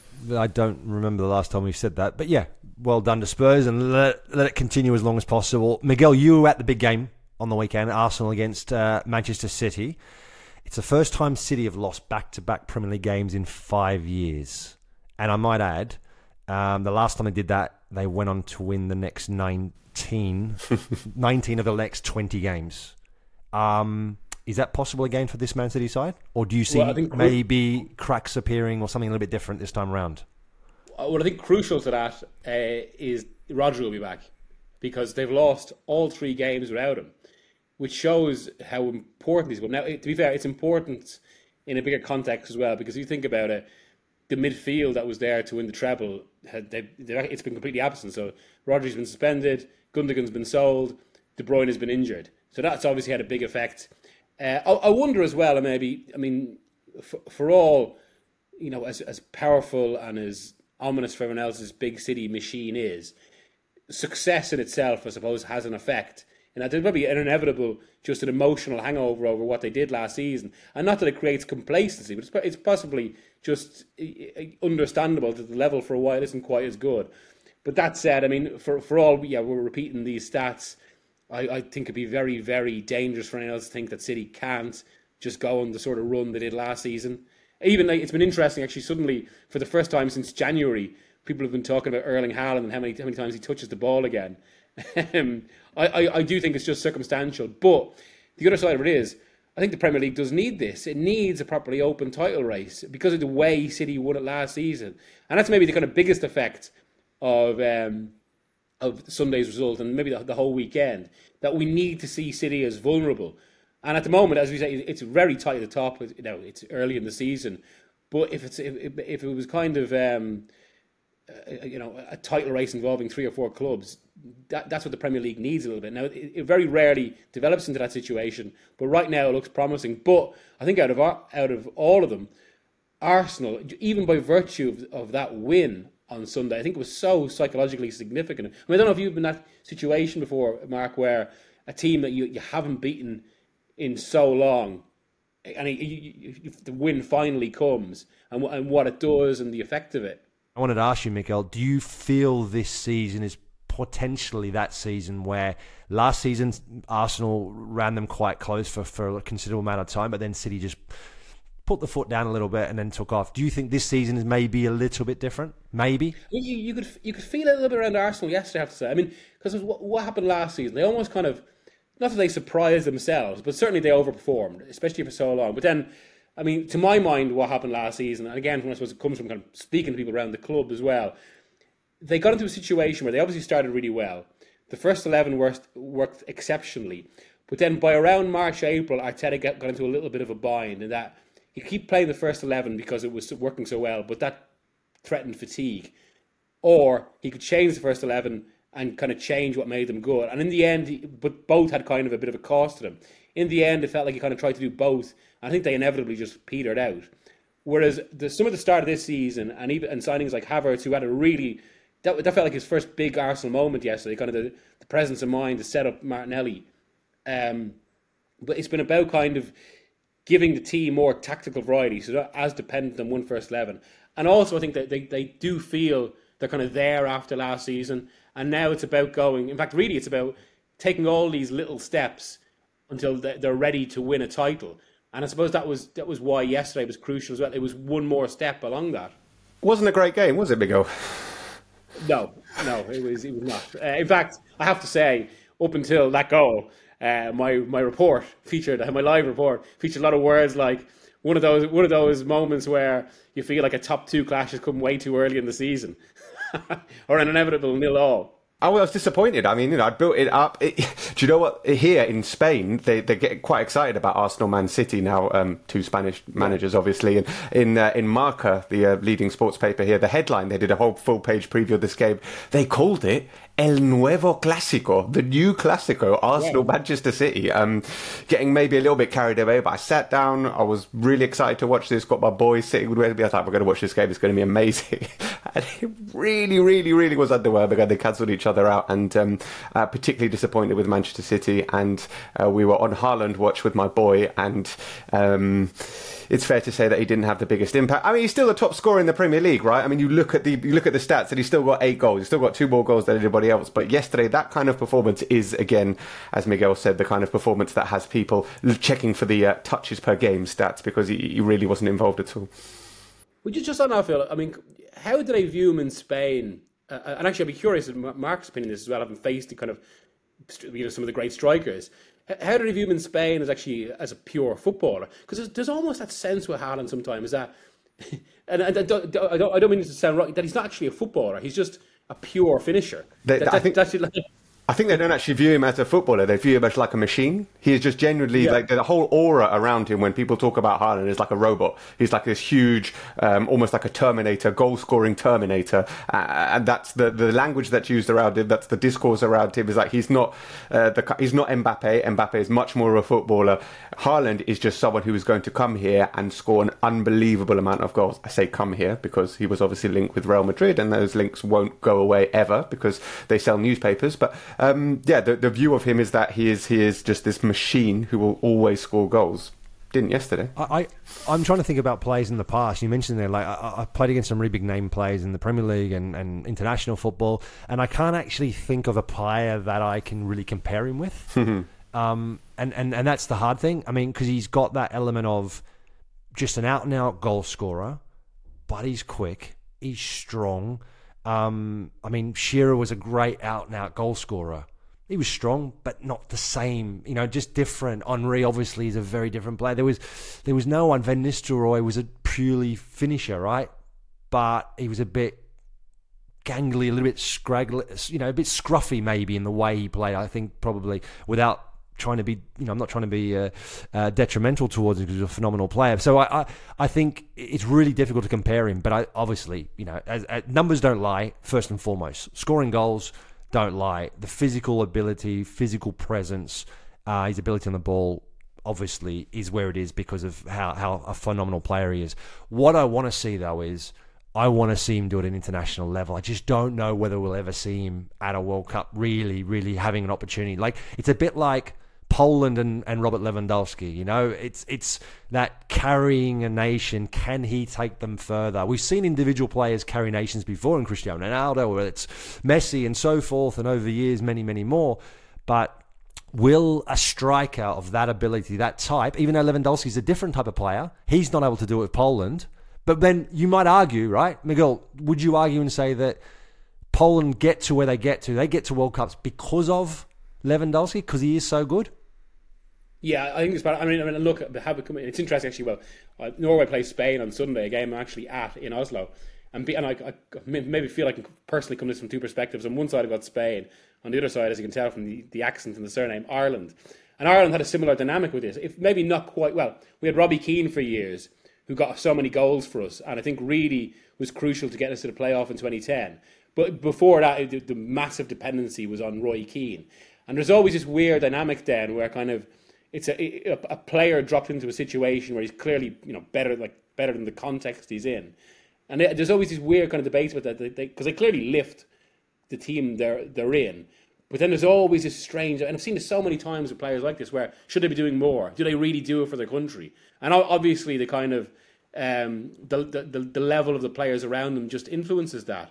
I don't remember the last time we said that, but yeah, well done to Spurs, and let let it continue as long as possible. Miguel, you were at the big game on the weekend, Arsenal against uh, Manchester City. It's the first time City have lost back-to-back Premier League games in five years. And I might add, um, the last time they did that, they went on to win the next nineteen, nineteen of the next twenty games. Um, is that possible again for this Man City side? Or do you see well, I think maybe cru- cracks appearing or something a little bit different this time around? What I think crucial to that uh, is Rodri will be back, because they've lost all three games without him, which shows how important he's been. Now, to be fair, it's important in a bigger context as well, because if you think about it, the midfield that was there to win the treble, had they, it's been completely absent. So Rodri's been suspended, Gundogan's been sold, De Bruyne has been injured. So that's obviously had a big effect. Uh, I, I wonder as well, maybe, I mean, for, for all, you know, as, as powerful and as ominous for everyone else's big city machine is, success in itself, I suppose, has an effect. And there's maybe an inevitable, just an emotional hangover over what they did last season. And not that it creates complacency, but it's, it's possibly just understandable that the level for a while isn't quite as good. But that said, I mean, for, for all, yeah, we're repeating these stats, I, I think it'd be very, very dangerous for anyone else to think that City can't just go on the sort of run they did last season. Even like, it's been interesting, actually, suddenly, for the first time since January, people have been talking about Erling Haaland and how many, how many times he touches the ball again. um, I, I, I do think it's just circumstantial. But the other side of it is, I think the Premier League does need this. It needs a properly open title race because of the way City won it last season. And that's maybe the kind of biggest effect of um, of Sunday's result, and maybe the, the whole weekend, that we need to see City as vulnerable. And at the moment, as we say, it's very tight at the top. You know, it's early in the season. But if it's if, if it was kind of... Um, uh, you know, a title race involving three or four clubs. That, that's what the Premier League needs a little bit. Now, it, it very rarely develops into that situation, but right now it looks promising. But I think out of our, out of all of them, Arsenal, even by virtue of, of that win on Sunday, I think it was so psychologically significant. I mean, I don't know if you've been in that situation before, Mark, where a team that you, you haven't beaten in so long, and you, you, you, the win finally comes, and, and what it does and the effect of it. I wanted to ask you, Miguel, do you feel this season is potentially that season where last season Arsenal ran them quite close for, for a considerable amount of time, but then City just put the foot down a little bit and then took off? Do you think this season is maybe a little bit different? Maybe? You, you could you could feel it a little bit around Arsenal yesterday, I have to say. I mean, because what, what happened last season, they almost kind of, not that they surprised themselves, but certainly they overperformed, especially for so long. But then, I mean, to my mind, what happened last season, and again, I suppose it comes from kind of speaking to people around the club as well, they got into a situation where they obviously started really well. The first eleven worked, worked exceptionally. But then by around March, April, Arteta got, got into a little bit of a bind in that he kept playing the first eleven because it was working so well, but that threatened fatigue. Or he could change the first eleven and kind of change what made them good. And in the end, he, but both had kind of a bit of a cost to them. In the end, it felt like he kind of tried to do both. I think they inevitably just petered out. Whereas the, some of the start of this season, and even and signings like Havertz, who had a really, that, that felt like his first big Arsenal moment yesterday, kind of the, the presence of mind to set up Martinelli. Um, but it's been about kind of giving the team more tactical variety, so not as dependent on one first eleven. And also I think that they, they do feel they're kind of there after last season, and now it's about going, in fact really it's about taking all these little steps until they're ready to win a title. And I suppose that was that was why yesterday was crucial as well. It was one more step along that. Wasn't a great game, was it, Miguel? No, no, it was it was not. Uh, in fact, I have to say, up until that goal, uh, my my report featured, my live report featured a lot of words like one of those one of those moments where you feel like a top two clash has come way too early in the season, or an inevitable nil all. I was disappointed. I mean, you know, I built it up. It, do you know what? Here in Spain, they they get quite excited about Arsenal, Man City now. Um, two Spanish managers, obviously, and in uh, in Marca, the uh, leading sports paper here, the headline, they did a whole full page preview of this game. They called it El Nuevo Clásico, the new Clásico, Arsenal, yeah. Manchester City. Um, getting maybe a little bit carried away, but I sat down. I was really excited to watch this. Got my boys sitting with me. I was like, we're going to watch this game. It's going to be amazing. And it really, really, really was underwhelming. They cancelled each other out, and um, uh, particularly disappointed with Manchester City. And uh, we were on Haaland watch with my boy, and um, it's fair to say that he didn't have the biggest impact. I mean, he's still the top scorer in the Premier League, right? I mean, you look at the you look at the stats, and he's still got eight goals. He's still got two more goals than anybody else. But yesterday, that kind of performance is, again, as Miguel said, the kind of performance that has people checking for the uh, touches per game stats, because he, he really wasn't involved at all. Would you just on that, Phil? I mean, how do they view him in Spain? Uh, and actually, I'd be curious in Mark's opinion this as well, having faced the kind of, you know, some of the great strikers. How do they view him in Spain as actually as a pure footballer? Because there's, there's almost that sense with Haaland sometimes that, and I don't, I don't, I don't mean it to sound right, that he's not actually a footballer. He's just a pure finisher. They, that, I think. That's like, I think they don't actually view him as a footballer. They view him as like a machine. He is just genuinely, yeah. like, the whole aura around him when people talk about Haaland is like a robot. He's like this huge, um, almost like a Terminator, goal-scoring Terminator. Uh, and that's the, the language that's used around him. That's the discourse around him. Is like he's not uh, the he's not Mbappe. Mbappe is much more of a footballer. Haaland is just someone who is going to come here and score an unbelievable amount of goals. I say come here because he was obviously linked with Real Madrid, and those links won't go away ever because they sell newspapers. But Um, yeah, the, the view of him is that he is he is just this machine who will always score goals. Didn't yesterday. I, I I'm trying to think about players in the past. You mentioned there, like I, I played against some really big name players in the Premier League and, and international football, and I can't actually think of a player that I can really compare him with. um, and, and and that's the hard thing. I mean, because he's got that element of just an out and out goal scorer, but he's quick, he's strong. Um, I mean, Shearer was a great out-and-out goal scorer. He was strong, but not the same. You know, just different. Henry obviously is a very different player. There was, there was no one. Van Nistelrooy was a purely finisher, right? But he was a bit gangly, a little bit scraggly, you know, a bit scruffy maybe in the way he played. I think probably without trying to be, you know, I'm not trying to be uh, uh, detrimental towards him because he's a phenomenal player. So I, I, I think it's really difficult to compare him. But I obviously, you know, as, as numbers don't lie. First and foremost, scoring goals don't lie. The physical ability, physical presence, uh, his ability on the ball, obviously, is where it is because of how how a phenomenal player he is. What I want to see though is, I want to see him do it at an international level. I just don't know whether we'll ever see him at a World Cup really, really having an opportunity. Like, it's a bit like Poland and, and Robert Lewandowski, you know, it's it's that carrying a nation. Can he take them further? We've seen individual players carry nations before in Cristiano Ronaldo, or it's Messi and so forth, and over the years, many, many more. But will a striker of that ability, that type, even though Lewandowski's a different type of player, he's not able to do it with Poland. But then you might argue, right, Miguel, would you argue and say that Poland get to where they get to, they get to World Cups because of Lewandowski, because he is so good? Yeah, I think it's bad. I mean, I mean, look, how become, it's interesting actually. Well, uh, Norway plays Spain on Sunday, a game I'm actually at in Oslo, and be, and I, I maybe feel I can personally come to this from two perspectives. On one side, I've got Spain. On the other side, as you can tell from the, the accent and the surname, Ireland. And Ireland had a similar dynamic with this. If maybe not quite well. We had Robbie Keane for years, who got so many goals for us, and I think really was crucial to get us to the playoff in twenty ten. But before that, the, the massive dependency was on Roy Keane. And there's always this weird dynamic then where kind of it's a, a, a player dropped into a situation where he's clearly, you know, better like better than the context he's in. And they, there's always these weird kind of debates about that, because they, they, they clearly lift the team they're they're in. But then there's always this strange, and I've seen this so many times with players like this, where should they be doing more? Do they really do it for their country? And obviously the kind of um, the, the the level of the players around them just influences that.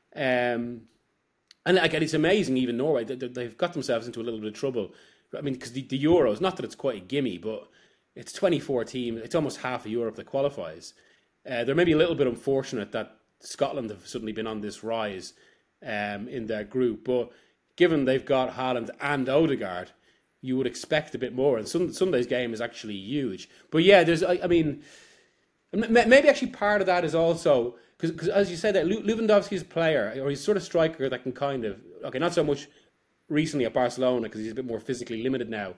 Um, and again, it's amazing. Even Norway, they, they've got themselves into a little bit of trouble. I mean, because the, the Euros, not that it's quite a gimme, but it's twenty-four teams. It's almost half of Europe that qualifies. Uh, they're maybe a little bit unfortunate that Scotland have suddenly been on this rise um, in their group, but given they've got Haaland and Odegaard, you would expect a bit more. And Sun- Sunday's game is actually huge. But yeah, there's, I, I mean, maybe actually part of that is also, because as you said, that Lewandowski's a player, or he's sort of striker that can kind of, okay, not so much recently at Barcelona because he's a bit more physically limited now,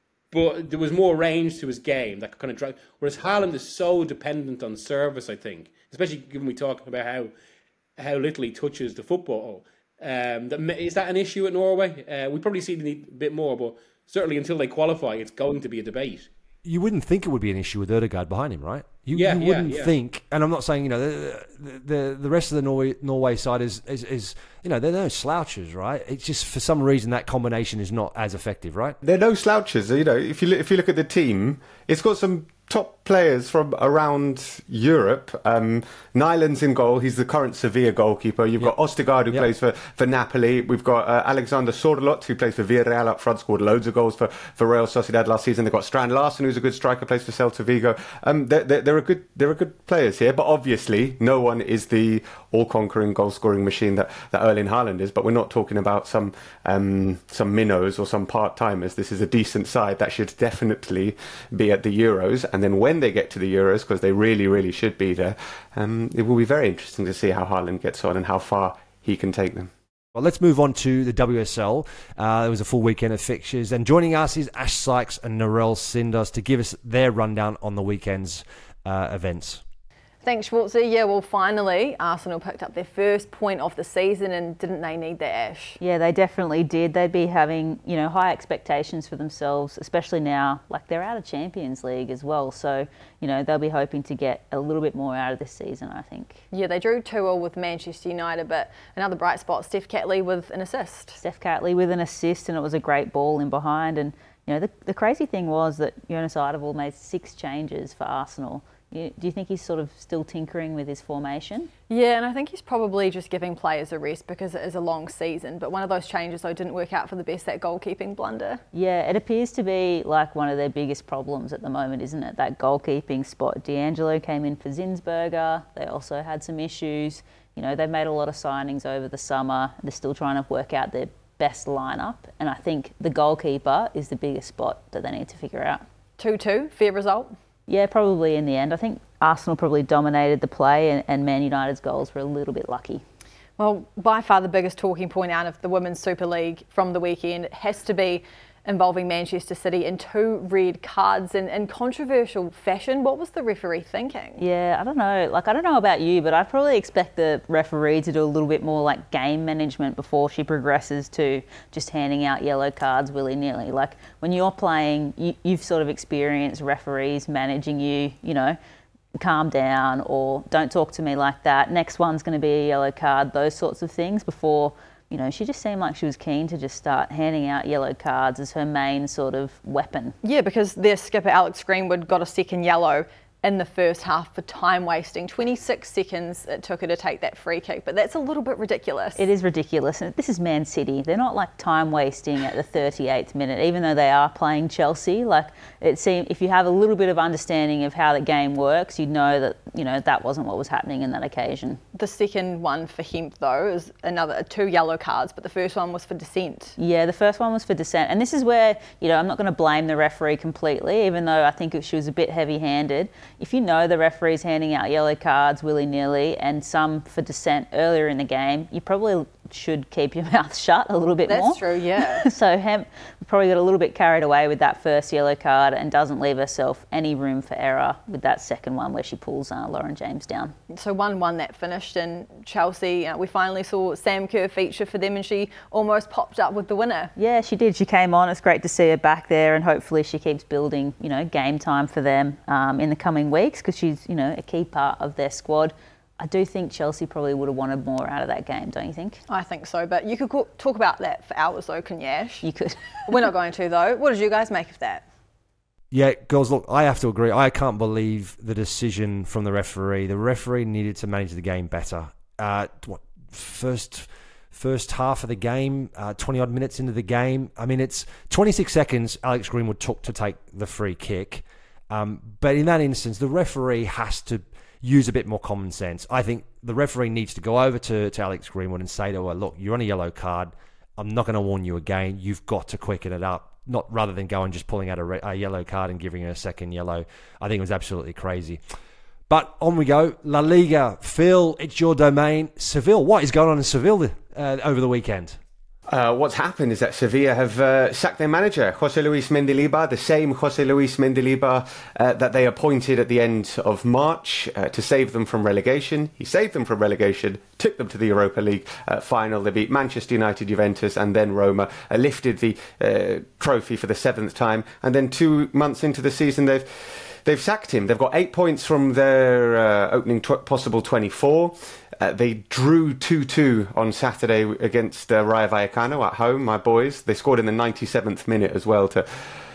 but there was more range to his game that could kind of drive. Whereas Haaland is so dependent on service, I think, especially given we talk about how how little he touches the football. Um, that, is that an issue at Norway? Uh, we probably see it a bit more, but certainly until they qualify, it's going to be a debate. You wouldn't think it would be an issue with Ødegaard behind him, right? You, yeah, you wouldn't yeah, yeah. think, and I'm not saying, you know, the the, the rest of the Norway, Norway side is, is, is, you know, they're no slouches, right? It's just for some reason that combination is not as effective, right? They're no slouches. You know, if you look, if you look at the team, it's got some top players from around Europe. Um, Nyland's in goal. He's the current Sevilla goalkeeper. You've yep. got Østigard, who yep. plays for, for Napoli. We've got uh, Alexander Sorloth, who plays for Villarreal up front, scored loads of goals for, for Real Sociedad last season. They've got Strand Larsen, who's a good striker, plays for Celta Vigo. Um, they're, they're, they're a good they're a good players here, but obviously no one is the all-conquering goal-scoring machine that, that Erling Haaland is. But we're not talking about some um, some minnows or some part-timers. This is a decent side that should definitely be at the Euros. And then when they get to the Euros, because they really, really should be there, um, it will be very interesting to see how Haaland gets on and how far he can take them. Well, let's move on to the W S L. Uh, there was a full weekend of fixtures, and joining us is Ash Sykes and Narelle Sindos to give us their rundown on the weekend's uh, events. Thanks, Schwartzy. Yeah, well, finally, Arsenal picked up their first point of the season, and didn't they need that, Ash? Yeah, they definitely did. They'd be having, you know, high expectations for themselves, especially now, like they're out of Champions League as well. So, you know, they'll be hoping to get a little bit more out of this season, I think. Yeah, they drew two all with Manchester United, but another bright spot, Steph Catley with an assist. Steph Catley with an assist, and it was a great ball in behind. And, you know, the, the crazy thing was that Jonas Eidevall made six changes for Arsenal. Do you think he's sort of still tinkering with his formation? Yeah, and I think he's probably just giving players a rest because it is a long season. But one of those changes, though, didn't work out for the best, that goalkeeping blunder. Yeah, it appears to be like one of their biggest problems at the moment, isn't it? That goalkeeping spot. D'Angelo came in for Zinsberger. They also had some issues. You know, they've made a lot of signings over the summer. They're still trying to work out their best lineup. And I think the goalkeeper is the biggest spot that they need to figure out. two two, fair result? Yeah, probably in the end. I think Arsenal probably dominated the play, and, and Man United's goals were a little bit lucky. Well, by far the biggest talking point out of the Women's Super League from the weekend has to be involving Manchester City in two red cards in, in controversial fashion. What was the referee thinking? Yeah, I don't know. Like, I don't know about you, but I probably expect the referee to do a little bit more like game management before she progresses to just handing out yellow cards willy-nilly. Like, when you're playing, you, you've sort of experienced referees managing you, you know, calm down or don't talk to me like that. Next one's going to be a yellow card, those sorts of things before, you know, she just seemed like she was keen to just start handing out yellow cards as her main sort of weapon. Yeah, because their skipper Alex Greenwood got a second yellow in the first half for time wasting. twenty-six seconds it took her to take that free kick, but that's a little bit ridiculous. It is ridiculous. And this is Man City. They're not like time wasting at the thirty-eighth minute, even though they are playing Chelsea. Like, it seemed, if you have a little bit of understanding of how the game works, you'd know that, you know, that wasn't what was happening in that occasion. The second one for Hemp, though, is another two yellow cards, but the first one was for dissent. Yeah, the first one was for dissent. And this is where, you know, I'm not going to blame the referee completely, even though I think she was a bit heavy-handed. If you know the referee's handing out yellow cards willy-nilly and some for dissent earlier in the game, you probably should keep your mouth shut a little bit That's more. That's true, yeah. So Hemp probably got a little bit carried away with that first yellow card and doesn't leave herself any room for error with that second one where she pulls uh, Lauren James down. So one one that finished in Chelsea. Uh, we finally saw Sam Kerr feature for them and she almost popped up with the winner. Yeah, she did. She came on. It's great to see her back there and hopefully she keeps building, you know, game time for them um, in the coming weeks because she's, you know, a key part of their squad. I do think Chelsea probably would have wanted more out of that game, don't you think? I think so, but you could co- talk about that for hours though, couldn't you, Ash? You could. We're not going to though. What did you guys make of that? Yeah, girls, look, I have to agree. I can't believe the decision from the referee. The referee needed to manage the game better. Uh, what, first first half of the game, uh, twenty-odd minutes into the game. I mean, it's twenty-six seconds Alex Greenwood took to take the free kick. Um, but in that instance, the referee has to use a bit more common sense. I think the referee needs to go over to, to Alex Greenwood and say to her, look, you're on a yellow card. I'm not going to warn you again. You've got to quicken it up. Not rather than going just pulling out a, re- a yellow card and giving her a second yellow. I think it was absolutely crazy. But on we go. La Liga. Phil, it's your domain. Seville. What is going on in Seville uh, over the weekend? Uh, what's happened is that Sevilla have uh, sacked their manager, José Luis Mendilibar, the same José Luis Mendilibar uh, that they appointed at the end of March uh, to save them from relegation. He saved them from relegation, took them to the Europa League uh, final. They beat Manchester United, Juventus and then Roma, uh, lifted the uh, trophy for the seventh time. And then two months into the season, they've They've sacked him. They've got eight points from their uh, opening tw- possible twenty-four. Uh, they drew two two on Saturday against uh, Rayo Vallecano at home, my boys. They scored in the ninety-seventh minute as well to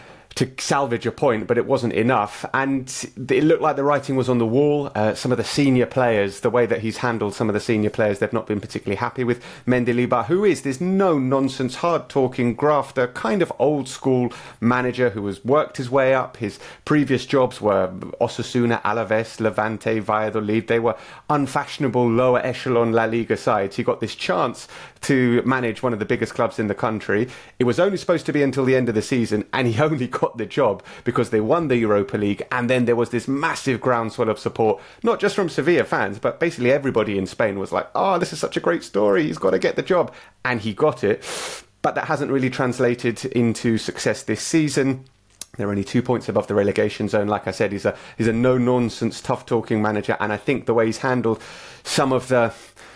to salvage a point, but it wasn't enough. And it looked like the writing was on the wall. Uh, some of the senior players, the way that he's handled some of the senior players, they've not been particularly happy with Mendilibar, who is this no-nonsense, hard-talking, grafter, kind of old-school manager who has worked his way up. His previous jobs were Osasuna, Alaves, Levante, Valladolid. They were unfashionable, lower echelon La Liga sides. He got this chance to manage one of the biggest clubs in the country. It was only supposed to be until the end of the season, and he only got the job because they won the Europa League, and then there was this massive groundswell of support, not just from Sevilla fans, but basically everybody in Spain was like, oh, this is such a great story, he's got to get the job, and he got it. But that hasn't really translated into success this season. They're only two points above the relegation zone. Like I said, he's a he's a no-nonsense, tough-talking manager, and I think the way he's handled some of the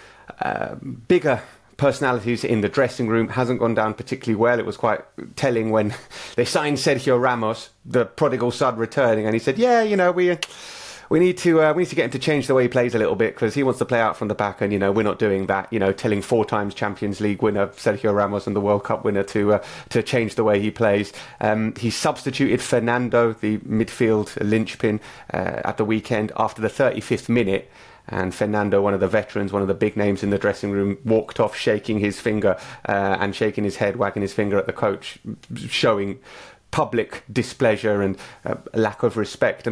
uh, bigger personalities in the dressing room hasn't gone down particularly well. It was quite telling when they signed Sergio Ramos, the prodigal son returning, and he said, yeah, you know, we we need to uh, we need to get him to change the way he plays a little bit because he wants to play out from the back, and, you know, we're not doing that. You know, telling four times Champions League winner Sergio Ramos and the World Cup winner to uh, to change the way he plays. Um, he substituted Fernando, the midfield linchpin, uh, at the weekend after the thirty-fifth minute. And Fernando, one of the veterans, one of the big names in the dressing room, walked off shaking his finger uh, and shaking his head, wagging his finger at the coach, showing public displeasure and uh, lack of respect. And when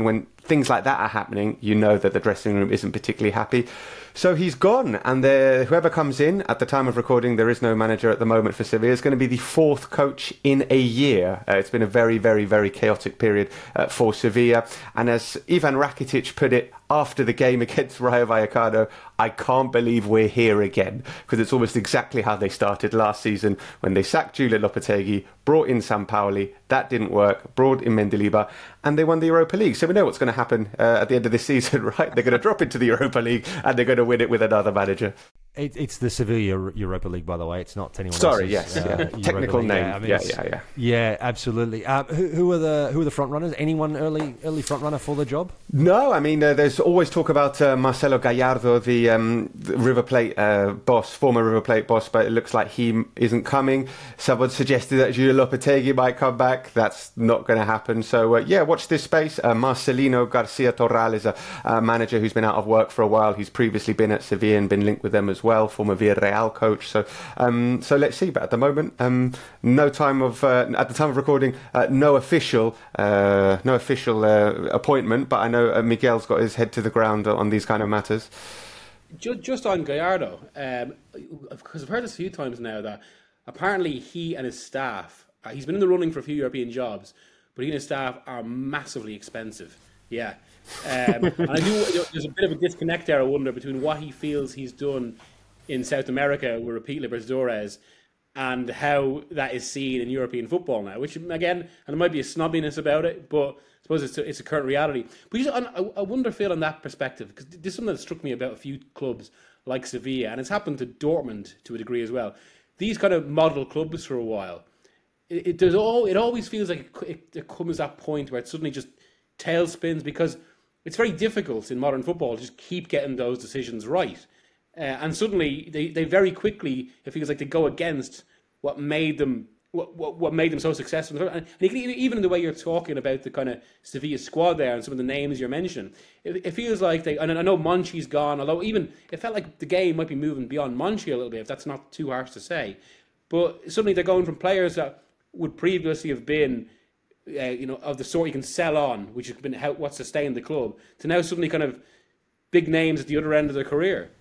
things like that are happening, you know that the dressing room isn't particularly happy. So he's gone, and the, whoever comes in, at the time of recording, there is no manager at the moment for Sevilla, is going to be the fourth coach in a year. Uh, it's been a very, very, very chaotic period uh, for Sevilla. And as Ivan Rakitic put it after the game against Rayo Vallecano, I can't believe we're here again, because it's almost exactly how they started last season when they sacked Julian Lopetegui, brought in Sampaoli, that didn't work, brought in Mendilibar, and they won the Europa League. So we know what's going to happen uh, at the end of this season, right? They're going to drop into the Europa League and they're going to win it with another manager. It, it's the Sevilla Europa League, by the way. It's not anyone Sorry, else's. yes, Uh, yeah. Technical League. name. Yeah, I mean, yeah, yeah, yeah. Yeah, absolutely. Um, who, who are the who are the front runners? Anyone early early front runner for the job? No, I mean, uh, there's always talk about uh, Marcelo Gallardo, the, um, the River Plate uh, boss, former River Plate boss, but it looks like he isn't coming. Someone suggested that Julian Lopetegui might come back. That's not going to happen. So, uh, yeah, watch this space. Uh, Marcelino Garcia Torral is a, a manager who's been out of work for a while. He's previously been at Sevilla and been linked with them as well, former Villarreal coach. So, um, so let's see. But at the moment, um, no time of uh, at the time of recording, uh, no official, uh, no official uh, appointment. But I know uh, Miguel's got his head to the ground on these kind of matters. Just, just on Gallardo, um, because I've heard this a few times now that apparently he and his staff, uh, he's been in the running for a few European jobs, but he and his staff are massively expensive. Yeah. Um, and I do, there's a bit of a disconnect there, I wonder, between what he feels he's done in South America with Repeat Libertadores and how that is seen in European football now, which, again, and there might be a snobbiness about it, but I suppose it's a, it's a current reality. But just, I, I wonder, Phil, on that perspective, because this is something that struck me about a few clubs like Sevilla, and it's happened to Dortmund to a degree as well. These kind of model clubs for a while, it, it, there's all, it always feels like it, it, it comes that point where it suddenly just tailspins, because it's very difficult in modern football to just keep getting those decisions right. Uh, and suddenly, they, they very quickly, it feels like they go against what made them what what, what made them so successful. And you can, even in the way you're talking about the kind of Sevilla squad there and some of the names you're mentioning, it, it feels like they, and I know Monchi's gone, although even it felt like the game might be moving beyond Monchi a little bit, if that's not too harsh to say. But suddenly they're going from players that would previously have been, uh, you know, of the sort you can sell on, which has been how, what sustained the club, to now suddenly kind of big names at the other end of their career.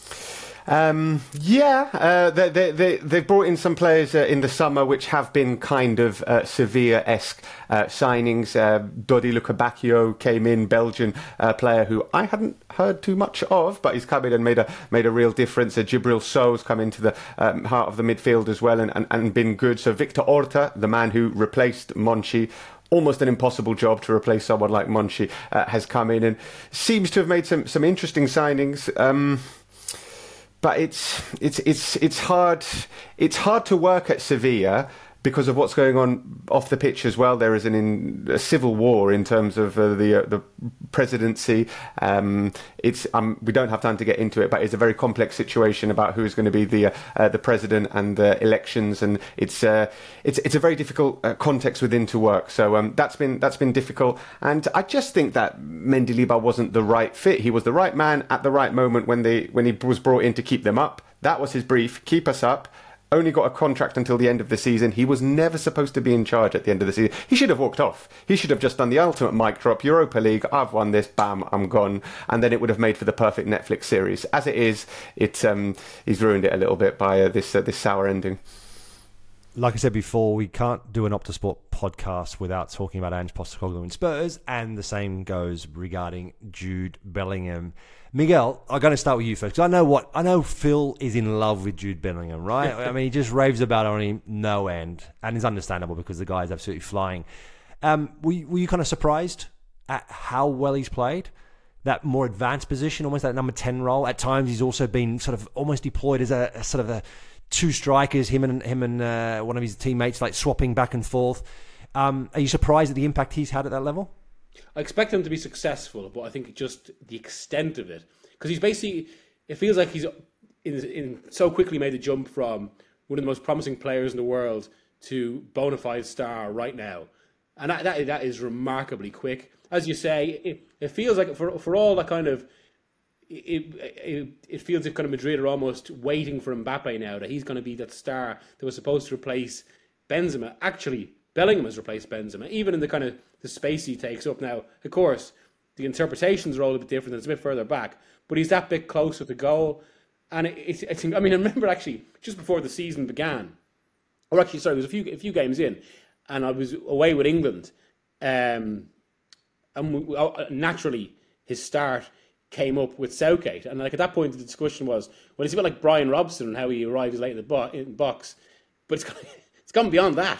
Um, yeah, uh, they, they, they, they've brought in some players uh, in the summer which have been kind of uh, Sevilla-esque uh, signings. Uh, Dodi Lukebakio came in, Belgian uh, player who I hadn't heard too much of, but he's come in and made a made a real difference. Uh, Jibril So's come into the um, heart of the midfield as well and, and, and been good. So Victor Orta, the man who replaced Monchi, almost an impossible job to replace someone like Monchi, uh, has come in and seems to have made some, some interesting signings. Um, But it's it's it's it's hard it's hard to work at Sevilla because of what's going on off the pitch as well. There is an in, a civil war in terms of uh, the uh, the presidency. Um, it's um, we don't have time to get into it, but it's a very complex situation about who's going to be the uh, uh, the president and the elections, and it's uh, it's it's a very difficult uh, context within to work. So um, that's been that's been difficult, and I just think that Mendilibar wasn't the right fit. He was the right man at the right moment when they when he was brought in to keep them up. That was his brief: keep us up. Only got a contract until the end of the season. He was never supposed to be in charge at the end of the season. He should have walked off. He should have just done the ultimate mic drop. Europa League, I've won this, bam, I'm gone. And then it would have made for the perfect Netflix series. As it is, it, um, he's ruined it a little bit by uh, this uh, this sour ending. Like I said before, we can't do an Optasport podcast without talking about Ange Postecoglou and Spurs, and the same goes regarding Jude Bellingham. Miguel, I'm going to start with you first, because I know what I know. Phil is in love with Jude Bellingham, right? I mean, he just raves about it on him no end, and it's understandable because the guy is absolutely flying. Um, were you, were you kind of surprised at how well he's played? That more advanced position, almost that number ten role. At times, he's also been sort of almost deployed as a, a sort of a two strikers, him and him and uh, one of his teammates, like swapping back and forth. Um, are you surprised at the impact he's had at that level? I expect him to be successful, but I think just the extent of it, because he's basically, it feels like he's in, in so quickly made the jump from one of the most promising players in the world to bona fide star right now, and that that, that is remarkably quick. As you say, it, it feels like for for all that kind of. It, it it feels like kind of Madrid are almost waiting for Mbappe now, that he's going to be that star that was supposed to replace Benzema. Actually, Bellingham has replaced Benzema, even in the kind of the space he takes up now. Of course, the interpretations are all a bit different. It's a bit further back, but he's that bit closer to goal. And it, it's, it's, I mean, I remember actually just before the season began, or actually, sorry, there was a few a few games in, and I was away with England, um, and we, naturally his start came up with Southgate, and like at that point the discussion was, well, it's a bit like Brian Robson and how he arrives late in the bo- in box, but it's gone, it's gone beyond that,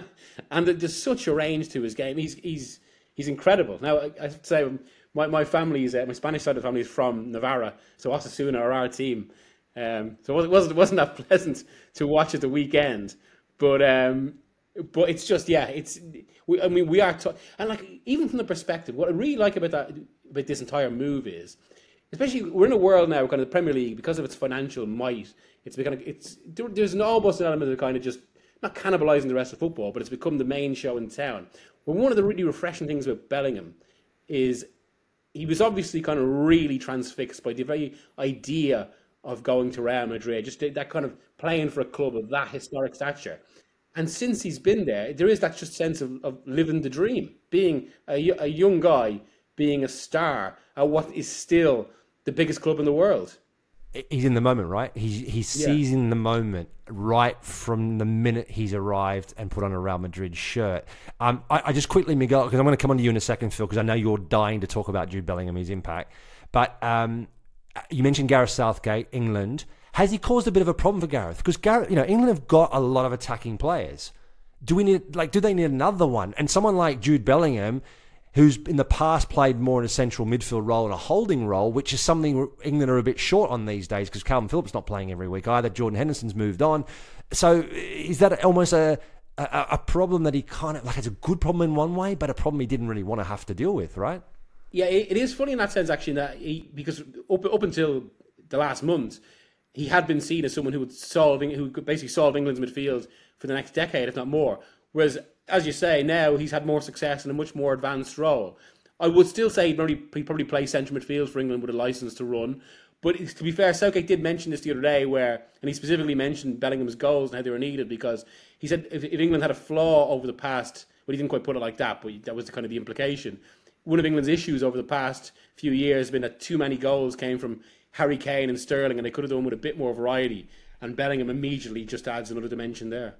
and there's such a range to his game. He's he's he's incredible. Now I, I have to say, my my family is uh, my Spanish side of the family is from Navarra, so Osasuna are our team. Um, so it wasn't it wasn't that pleasant to watch at the weekend, but um, but it's just yeah, it's we, I mean we are t- and like even from the perspective, what I really like about that. about this entire move is, especially we're in a world now, kind of the Premier League, because of its financial might, it's become, it's there's an almost an element of kind of just not cannibalising the rest of football, but it's become the main show in town. Well, one of the really refreshing things about Bellingham is he was obviously kind of really transfixed by the very idea of going to Real Madrid, just that kind of playing for a club of that historic stature. And since he's been there, there is that just sense of, of living the dream, being a, a young guy, being a star at what is still the biggest club in the world. He's in the moment, right? He's he's Yeah. seizing the moment right from the minute he's arrived and put on a Real Madrid shirt. Um, I, I just quickly, Miguel, because I'm going to come on to you in a second, Phil, because I know you're dying to talk about Jude Bellingham, his impact. But um, you mentioned Gareth Southgate, England. Has he caused a bit of a problem for Gareth? Because Gareth, you know, England have got a lot of attacking players. Do we need like? Do they need another one? And someone like Jude Bellingham, who's in the past played more in a central midfield role and a holding role, which is something England are a bit short on these days because Calvin Phillips not playing every week either. Jordan Henderson's moved on. So is that almost a, a, a problem that he kind of, like it's a good problem in one way, but a problem he didn't really want to have to deal with, right? Yeah, it, it is funny in that sense, actually, that he, because up, up until the last month, he had been seen as someone who would solve, who could basically solve England's midfield for the next decade, if not more. Whereas, as you say, now he's had more success in a much more advanced role. I would still say he'd probably, he'd probably play central midfield for England with a licence to run. But to be fair, Southgate did mention this the other day, where, and he specifically mentioned Bellingham's goals and how they were needed, because he said if, if England had a flaw over the past, well, he didn't quite put it like that, but that was the kind of the implication. One of England's issues over the past few years has been that too many goals came from Harry Kane and Sterling, and they could have done with a bit more variety. And Bellingham immediately just adds another dimension there.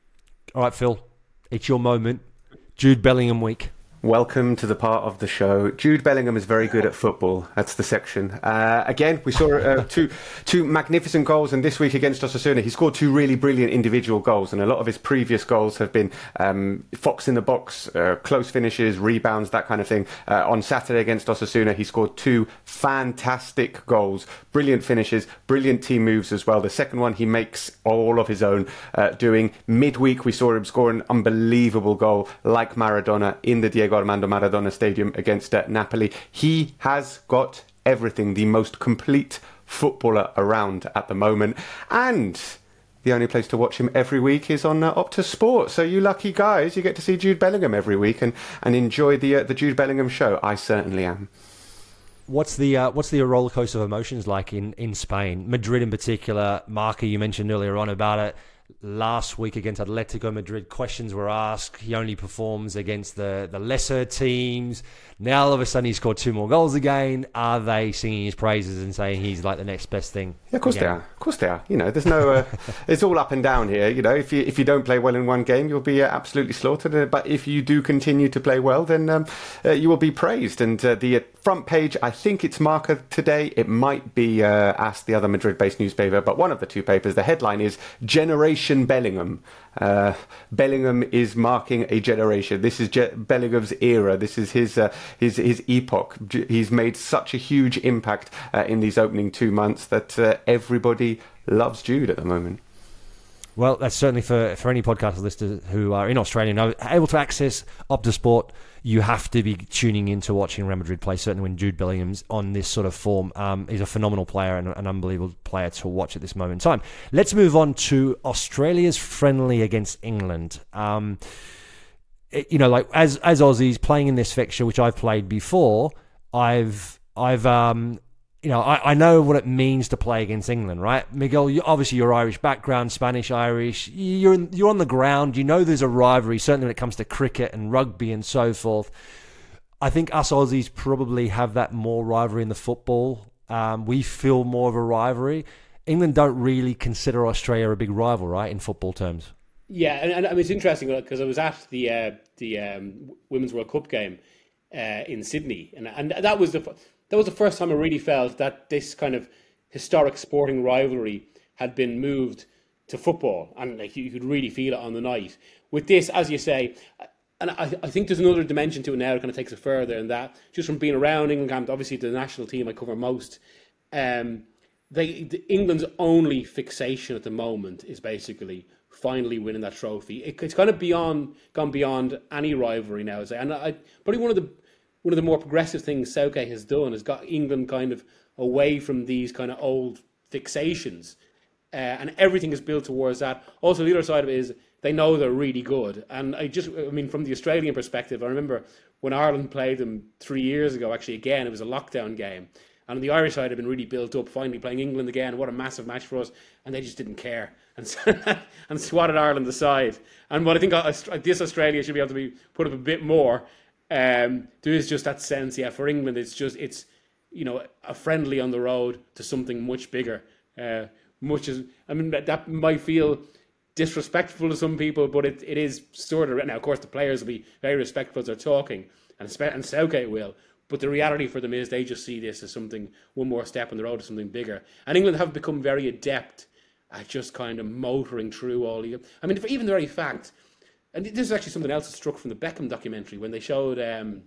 All right, Phil, it's your moment. Jude Bellingham week. Welcome to the part of the show. Jude Bellingham is very good at football. That's the section. Uh, again, we saw uh, two two magnificent goals, and this week against Osasuna, he scored two really brilliant individual goals, and a lot of his previous goals have been um, fox in the box, uh, close finishes, rebounds, that kind of thing. Uh, on Saturday against Osasuna, he scored two fantastic goals, brilliant finishes, brilliant team moves as well. The second one he makes all of his own uh, doing. Midweek, we saw him score an unbelievable goal like Maradona in the Diego Armando Maradona Stadium against uh, Napoli. He has got everything, the most complete footballer around at the moment, and the only place to watch him every week is on uh, Optus Sport. So you lucky guys, you get to see Jude Bellingham every week and, and enjoy the uh, the Jude Bellingham show. I certainly am. What's the uh, what's the roller coaster of emotions like in, in Spain? Madrid in particular. Marca, you mentioned earlier on about it. Last week against Atletico Madrid, questions were asked. He only performs against the, the lesser teams. Now all of a sudden he's scored two more goals again. Are they singing his praises and saying he's like the next best thing? Yeah, of course again? they are. Of course they are. You know, there's no. Uh, it's all up and down here. You know, if you if you don't play well in one game, you'll be uh, absolutely slaughtered. But if you do continue to play well, then um, uh, you will be praised. And uh, the uh, front page, I think it's Marca today. It might be uh, Ask, the other Madrid-based newspaper, but one of the two papers. The headline is Generation Bellingham. Uh, Bellingham is marking a generation. This is Je- Bellingham's era. This is his uh, his his epoch. He's made such a huge impact uh, in these opening two months that uh, everybody loves Jude at the moment. Well, that's certainly for, for any podcast listeners who are in Australia now able to access Optus Sport. You have to be tuning in to watching Real Madrid play, certainly when Jude Bellingham's on this sort of form. Um, he's a phenomenal player and an unbelievable player to watch at this moment in time. Let's move on to Australia's friendly against England. Um, it, you know, like as as Aussies playing in this fixture, which I've played before, I've I've um. You know, I, I know what it means to play against England, right? Miguel, you, obviously your Irish background, Spanish, Irish, you're in, you're on the ground. You know there's a rivalry, certainly when it comes to cricket and rugby and so forth. I think us Aussies probably have that more rivalry in the football. Um, we feel more of a rivalry. England don't really consider Australia a big rival, right, in football terms. Yeah, and, and I mean, it's interesting because I was at the uh, the um, Women's World Cup game uh, in Sydney, and and that was the that was the first time I really felt that this kind of historic sporting rivalry had been moved to football, and like you could really feel it on the night. With this, as you say, and I, I think there's another dimension to it now that kind of takes it further, and that just from being around England, obviously the national team I cover most, um, they the, England's only fixation at the moment is basically finally winning that trophy. It, it's kind of beyond gone beyond any rivalry now, and I probably one of the one of the more progressive things Southgate has done has got England kind of away from these kind of old fixations, uh, and everything is built towards that. Also, the other side of it is they know they're really good, and I just, I mean, from the Australian perspective, I remember when Ireland played them three years ago. Actually, again, it was a lockdown game, and on the Irish side had been really built up. Finally playing England again, what a massive match for us, and they just didn't care and and swatted Ireland aside. And what I think this Australia should be able to be put up a bit more. Um, there is just that sense, yeah, for England, it's just it's. you know, a friendly on the road to something much bigger. Uh, much as I mean, that, that might feel disrespectful to some people, but it, it is sort of. Now, of course, the players will be very respectful as they're talking, and and Southgate will. But the reality for them is they just see this as something, one more step on the road to something bigger. And England have become very adept at just kind of motoring through all the. I mean, for even the very fact, and this is actually something else that struck from the Beckham documentary when they showed. Um,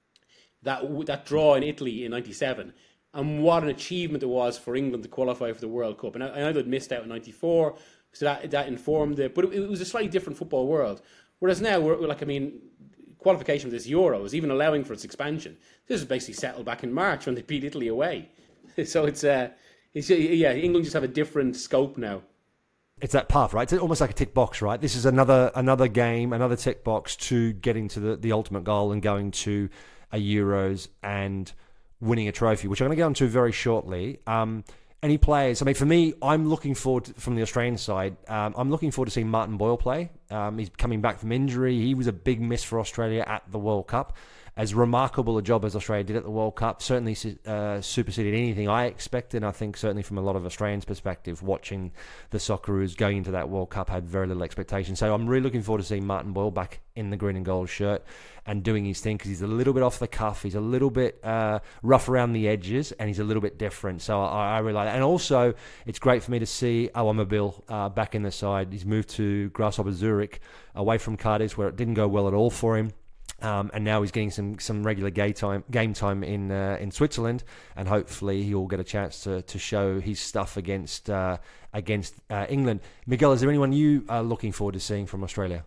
That that draw in Italy in ninety-seven, and what an achievement it was for England to qualify for the World Cup. And I, I know they'd missed out in ninety-four, so that that informed it. But it, it was a slightly different football world. Whereas now, we're, we're like, I mean, qualification for this Euro is even allowing for its expansion. This is basically settled back in March when they beat Italy away. So it's uh, it's yeah, England just have a different scope now. It's that path, right? It's almost like a tick box, right? This is another another game, another tick box to getting to the, the ultimate goal and going to a Euros and winning a trophy, which I'm going to get onto very shortly. Um, any players? I mean, for me, I'm looking forward to, from the Australian side. Um, I'm looking forward to seeing Martin Boyle play. Um, he's coming back from injury. He was a big miss for Australia at the World Cup. As remarkable a job as Australia did at the World Cup, certainly uh, superseded anything I expected. And I think certainly from a lot of Australians' perspective, watching the Socceroos going into that World Cup had very little expectation. So I'm really looking forward to seeing Martin Boyle back in the green and gold shirt and doing his thing, because he's a little bit off the cuff, he's a little bit uh, rough around the edges, and he's a little bit different. So I, I really like that. And also, it's great for me to see Awamabil uh, back in the side. He's moved to Grasshopper Zurich, away from Cardiff, where it didn't go well at all for him. Um, and now he's getting some, some regular game time, game time in uh, in Switzerland, and hopefully he'll get a chance to, to show his stuff against uh, against uh, England. Miguel, is there anyone you are looking forward to seeing from Australia?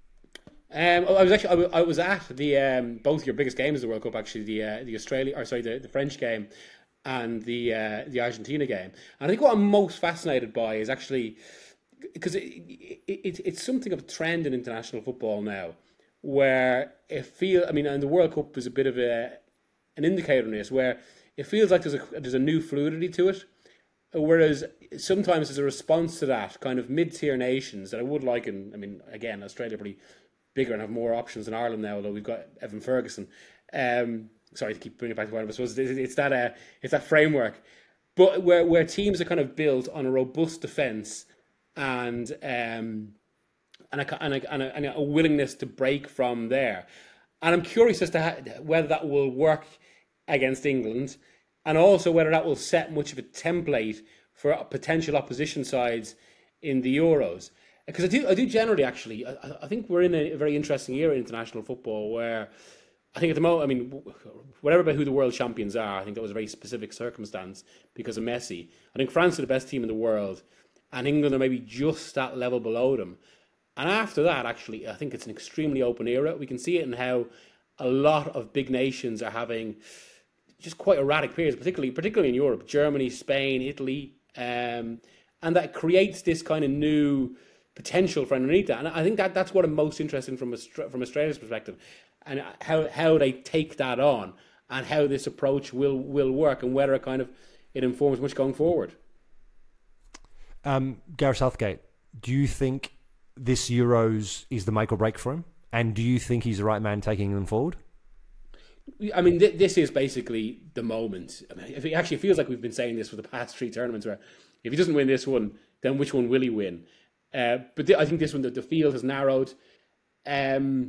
Um, I was actually I was at the um, both your biggest games of the World Cup, actually, the uh, the Australia or sorry the, the French game and the uh, the Argentina game. And I think what I'm most fascinated by is actually because it, it, it, it's something of a trend in international football now, where it feels, I mean, and the World Cup is a bit of a an indicator on this, where it feels like there's a there's a new fluidity to it, whereas sometimes as a response to that, kind of mid-tier nations that I would like, and I mean, again, Australia probably bigger and have more options than Ireland now, although we've got Evan Ferguson. Um, sorry to keep bringing it back to Ireland, but I suppose it's that uh, it's that framework, but where where teams are kind of built on a robust defence and um. And a, and, a, and, a, and a willingness to break from there. And I'm curious as to how, whether that will work against England, and also whether that will set much of a template for potential opposition sides in the Euros. Because I do, I do generally actually, I, I think we're in a very interesting era in international football where I think at the moment, I mean, whatever about who the world champions are, I think that was a very specific circumstance because of Messi. I think France are the best team in the world, and England are maybe just that level below them. And after that, actually, I think it's an extremely open era. We can see it in how a lot of big nations are having just quite erratic periods, particularly particularly in Europe, Germany, Spain, Italy, um, and that creates this kind of new potential for underneath that. And I think that that's what I'm most interested in from from Australia's perspective, and how how they take that on, and how this approach will will work, and whether it kind of it informs much going forward. Um, Gareth Southgate, do you think this Euros is the make or break for him? And do you think he's the right man taking them forward? I mean, th- this is basically the moment. I mean, it actually feels like we've been saying this for the past three tournaments, where if he doesn't win this one, then which one will he win? Uh, but th- I think this one, the, the field has narrowed. Um,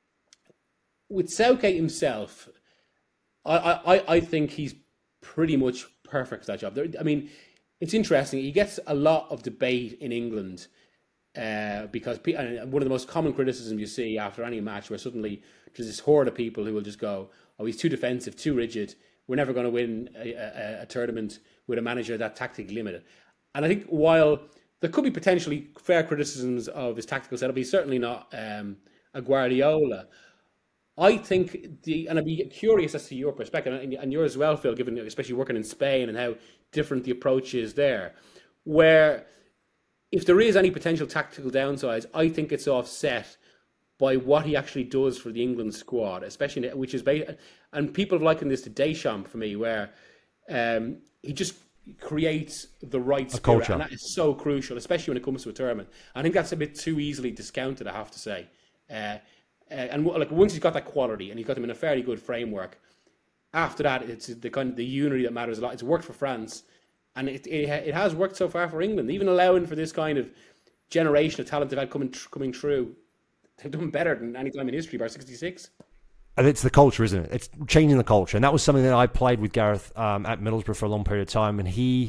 with Southgate himself, I, I, I think he's pretty much perfect for that job. There, I mean, it's interesting. He gets a lot of debate in England uh, because pe- and one of the most common criticisms you see after any match, where suddenly there's this horde of people who will just go, "Oh, he's too defensive, too rigid. We're never going to win a, a, a tournament with a manager that tactically limited." And I think while there could be potentially fair criticisms of his tactical setup, he's certainly not um, a Guardiola. I think the, and I'd be curious as to your perspective, and, and yours as well, Phil, given especially working in Spain and how different the approach is there, where if there is any potential tactical downsides, I think it's offset by what he actually does for the England squad, especially which is based, and people have likened this to Deschamps for me, where um, he just creates the right spirit, culture. And that is so crucial, especially when it comes to a tournament. I think that's a bit too easily discounted, I have to say. Uh, Uh, and like once he's got that quality and he's got them in a fairly good framework, after that it's the kind of the unity that matters a lot. It's worked for France, and it it, it has worked so far for England. Even allowing for this kind of generation of talent they've had coming coming through, they've done better than any time in history by sixty-six. And it's the culture, isn't it? It's changing the culture, and that was something that I played with Gareth um, at Middlesbrough for a long period of time, and he,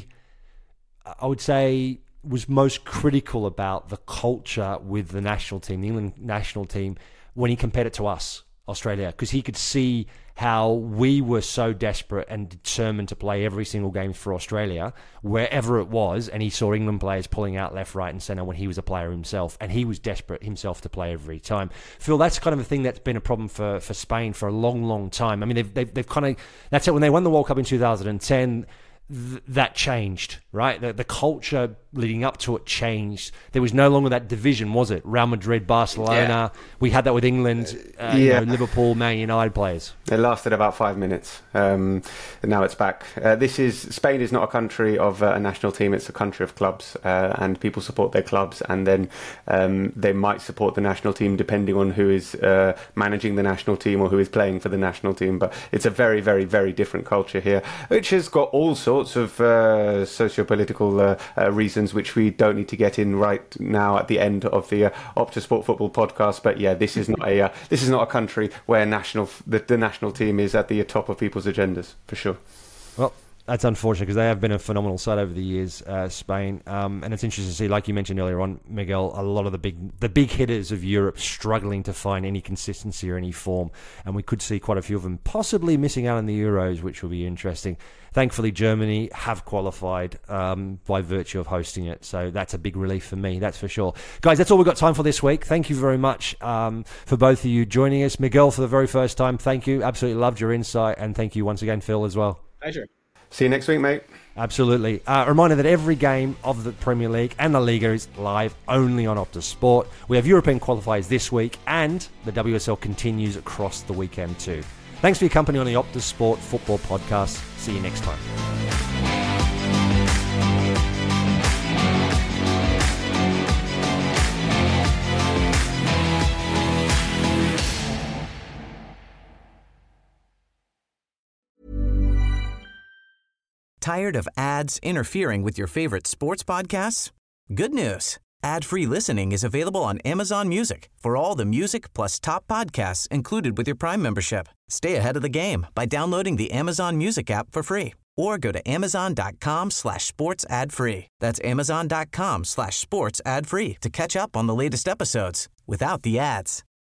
I would say, was most critical about the culture with the national team, the England national team, when he compared it to us, Australia, because he could see how we were so desperate and determined to play every single game for Australia, wherever it was, and he saw England players pulling out left, right and centre when he was a player himself, and he was desperate himself to play every time. Phil, that's kind of a thing that's been a problem for, for Spain for a long, long time. I mean, they've, they've, they've kind of, that's it, when they won the World Cup in two thousand ten, th- that changed, right? The, the culture leading up to it changed. There was no longer that division, was it? Real Madrid, Barcelona. Yeah. We had that with England, uh, yeah. you know, Liverpool, Man United players. It lasted about five minutes. Um, and now it's back. Uh, this is Spain is not a country of uh, a national team. It's a country of clubs, uh, and people support their clubs, and then um, they might support the national team depending on who is uh, managing the national team or who is playing for the national team. But it's a very, very, very different culture here, which has got all sorts of uh, socio-political uh, uh, reasons, which we don't need to get in right now at the end of the uh, Opta Sport Football podcast. But yeah, this is not a uh, this is not a country where national the, the national team is at the top of people's agendas, for sure. Well, that's unfortunate because they have been a phenomenal side over the years, uh, Spain. Um, and it's interesting to see, like you mentioned earlier on, Miguel, a lot of the big the big hitters of Europe struggling to find any consistency or any form. And we could see quite a few of them possibly missing out on the Euros, which will be interesting. Thankfully, Germany have qualified um, by virtue of hosting it. So that's a big relief for me, that's for sure. Guys, that's all we've got time for this week. Thank you very much um, for both of you joining us. Miguel, for the very first time, thank you. Absolutely loved your insight. And thank you once again, Phil, as well. Pleasure. See you next week, mate. Absolutely. Uh, a reminder that every game of the Premier League and La Liga is live only on Optus Sport. We have European qualifiers this week, and the W S L continues across the weekend too. Thanks for your company on the Optus Sport Football Podcast. See you next time. Tired of ads interfering with your favorite sports podcasts? Good news. Ad-free listening is available on Amazon Music for all the music plus top podcasts included with your Prime membership. Stay ahead of the game by downloading the Amazon Music app for free or go to amazon.com slash sports ad free. That's amazon.com slash sports ad free to catch up on the latest episodes without the ads.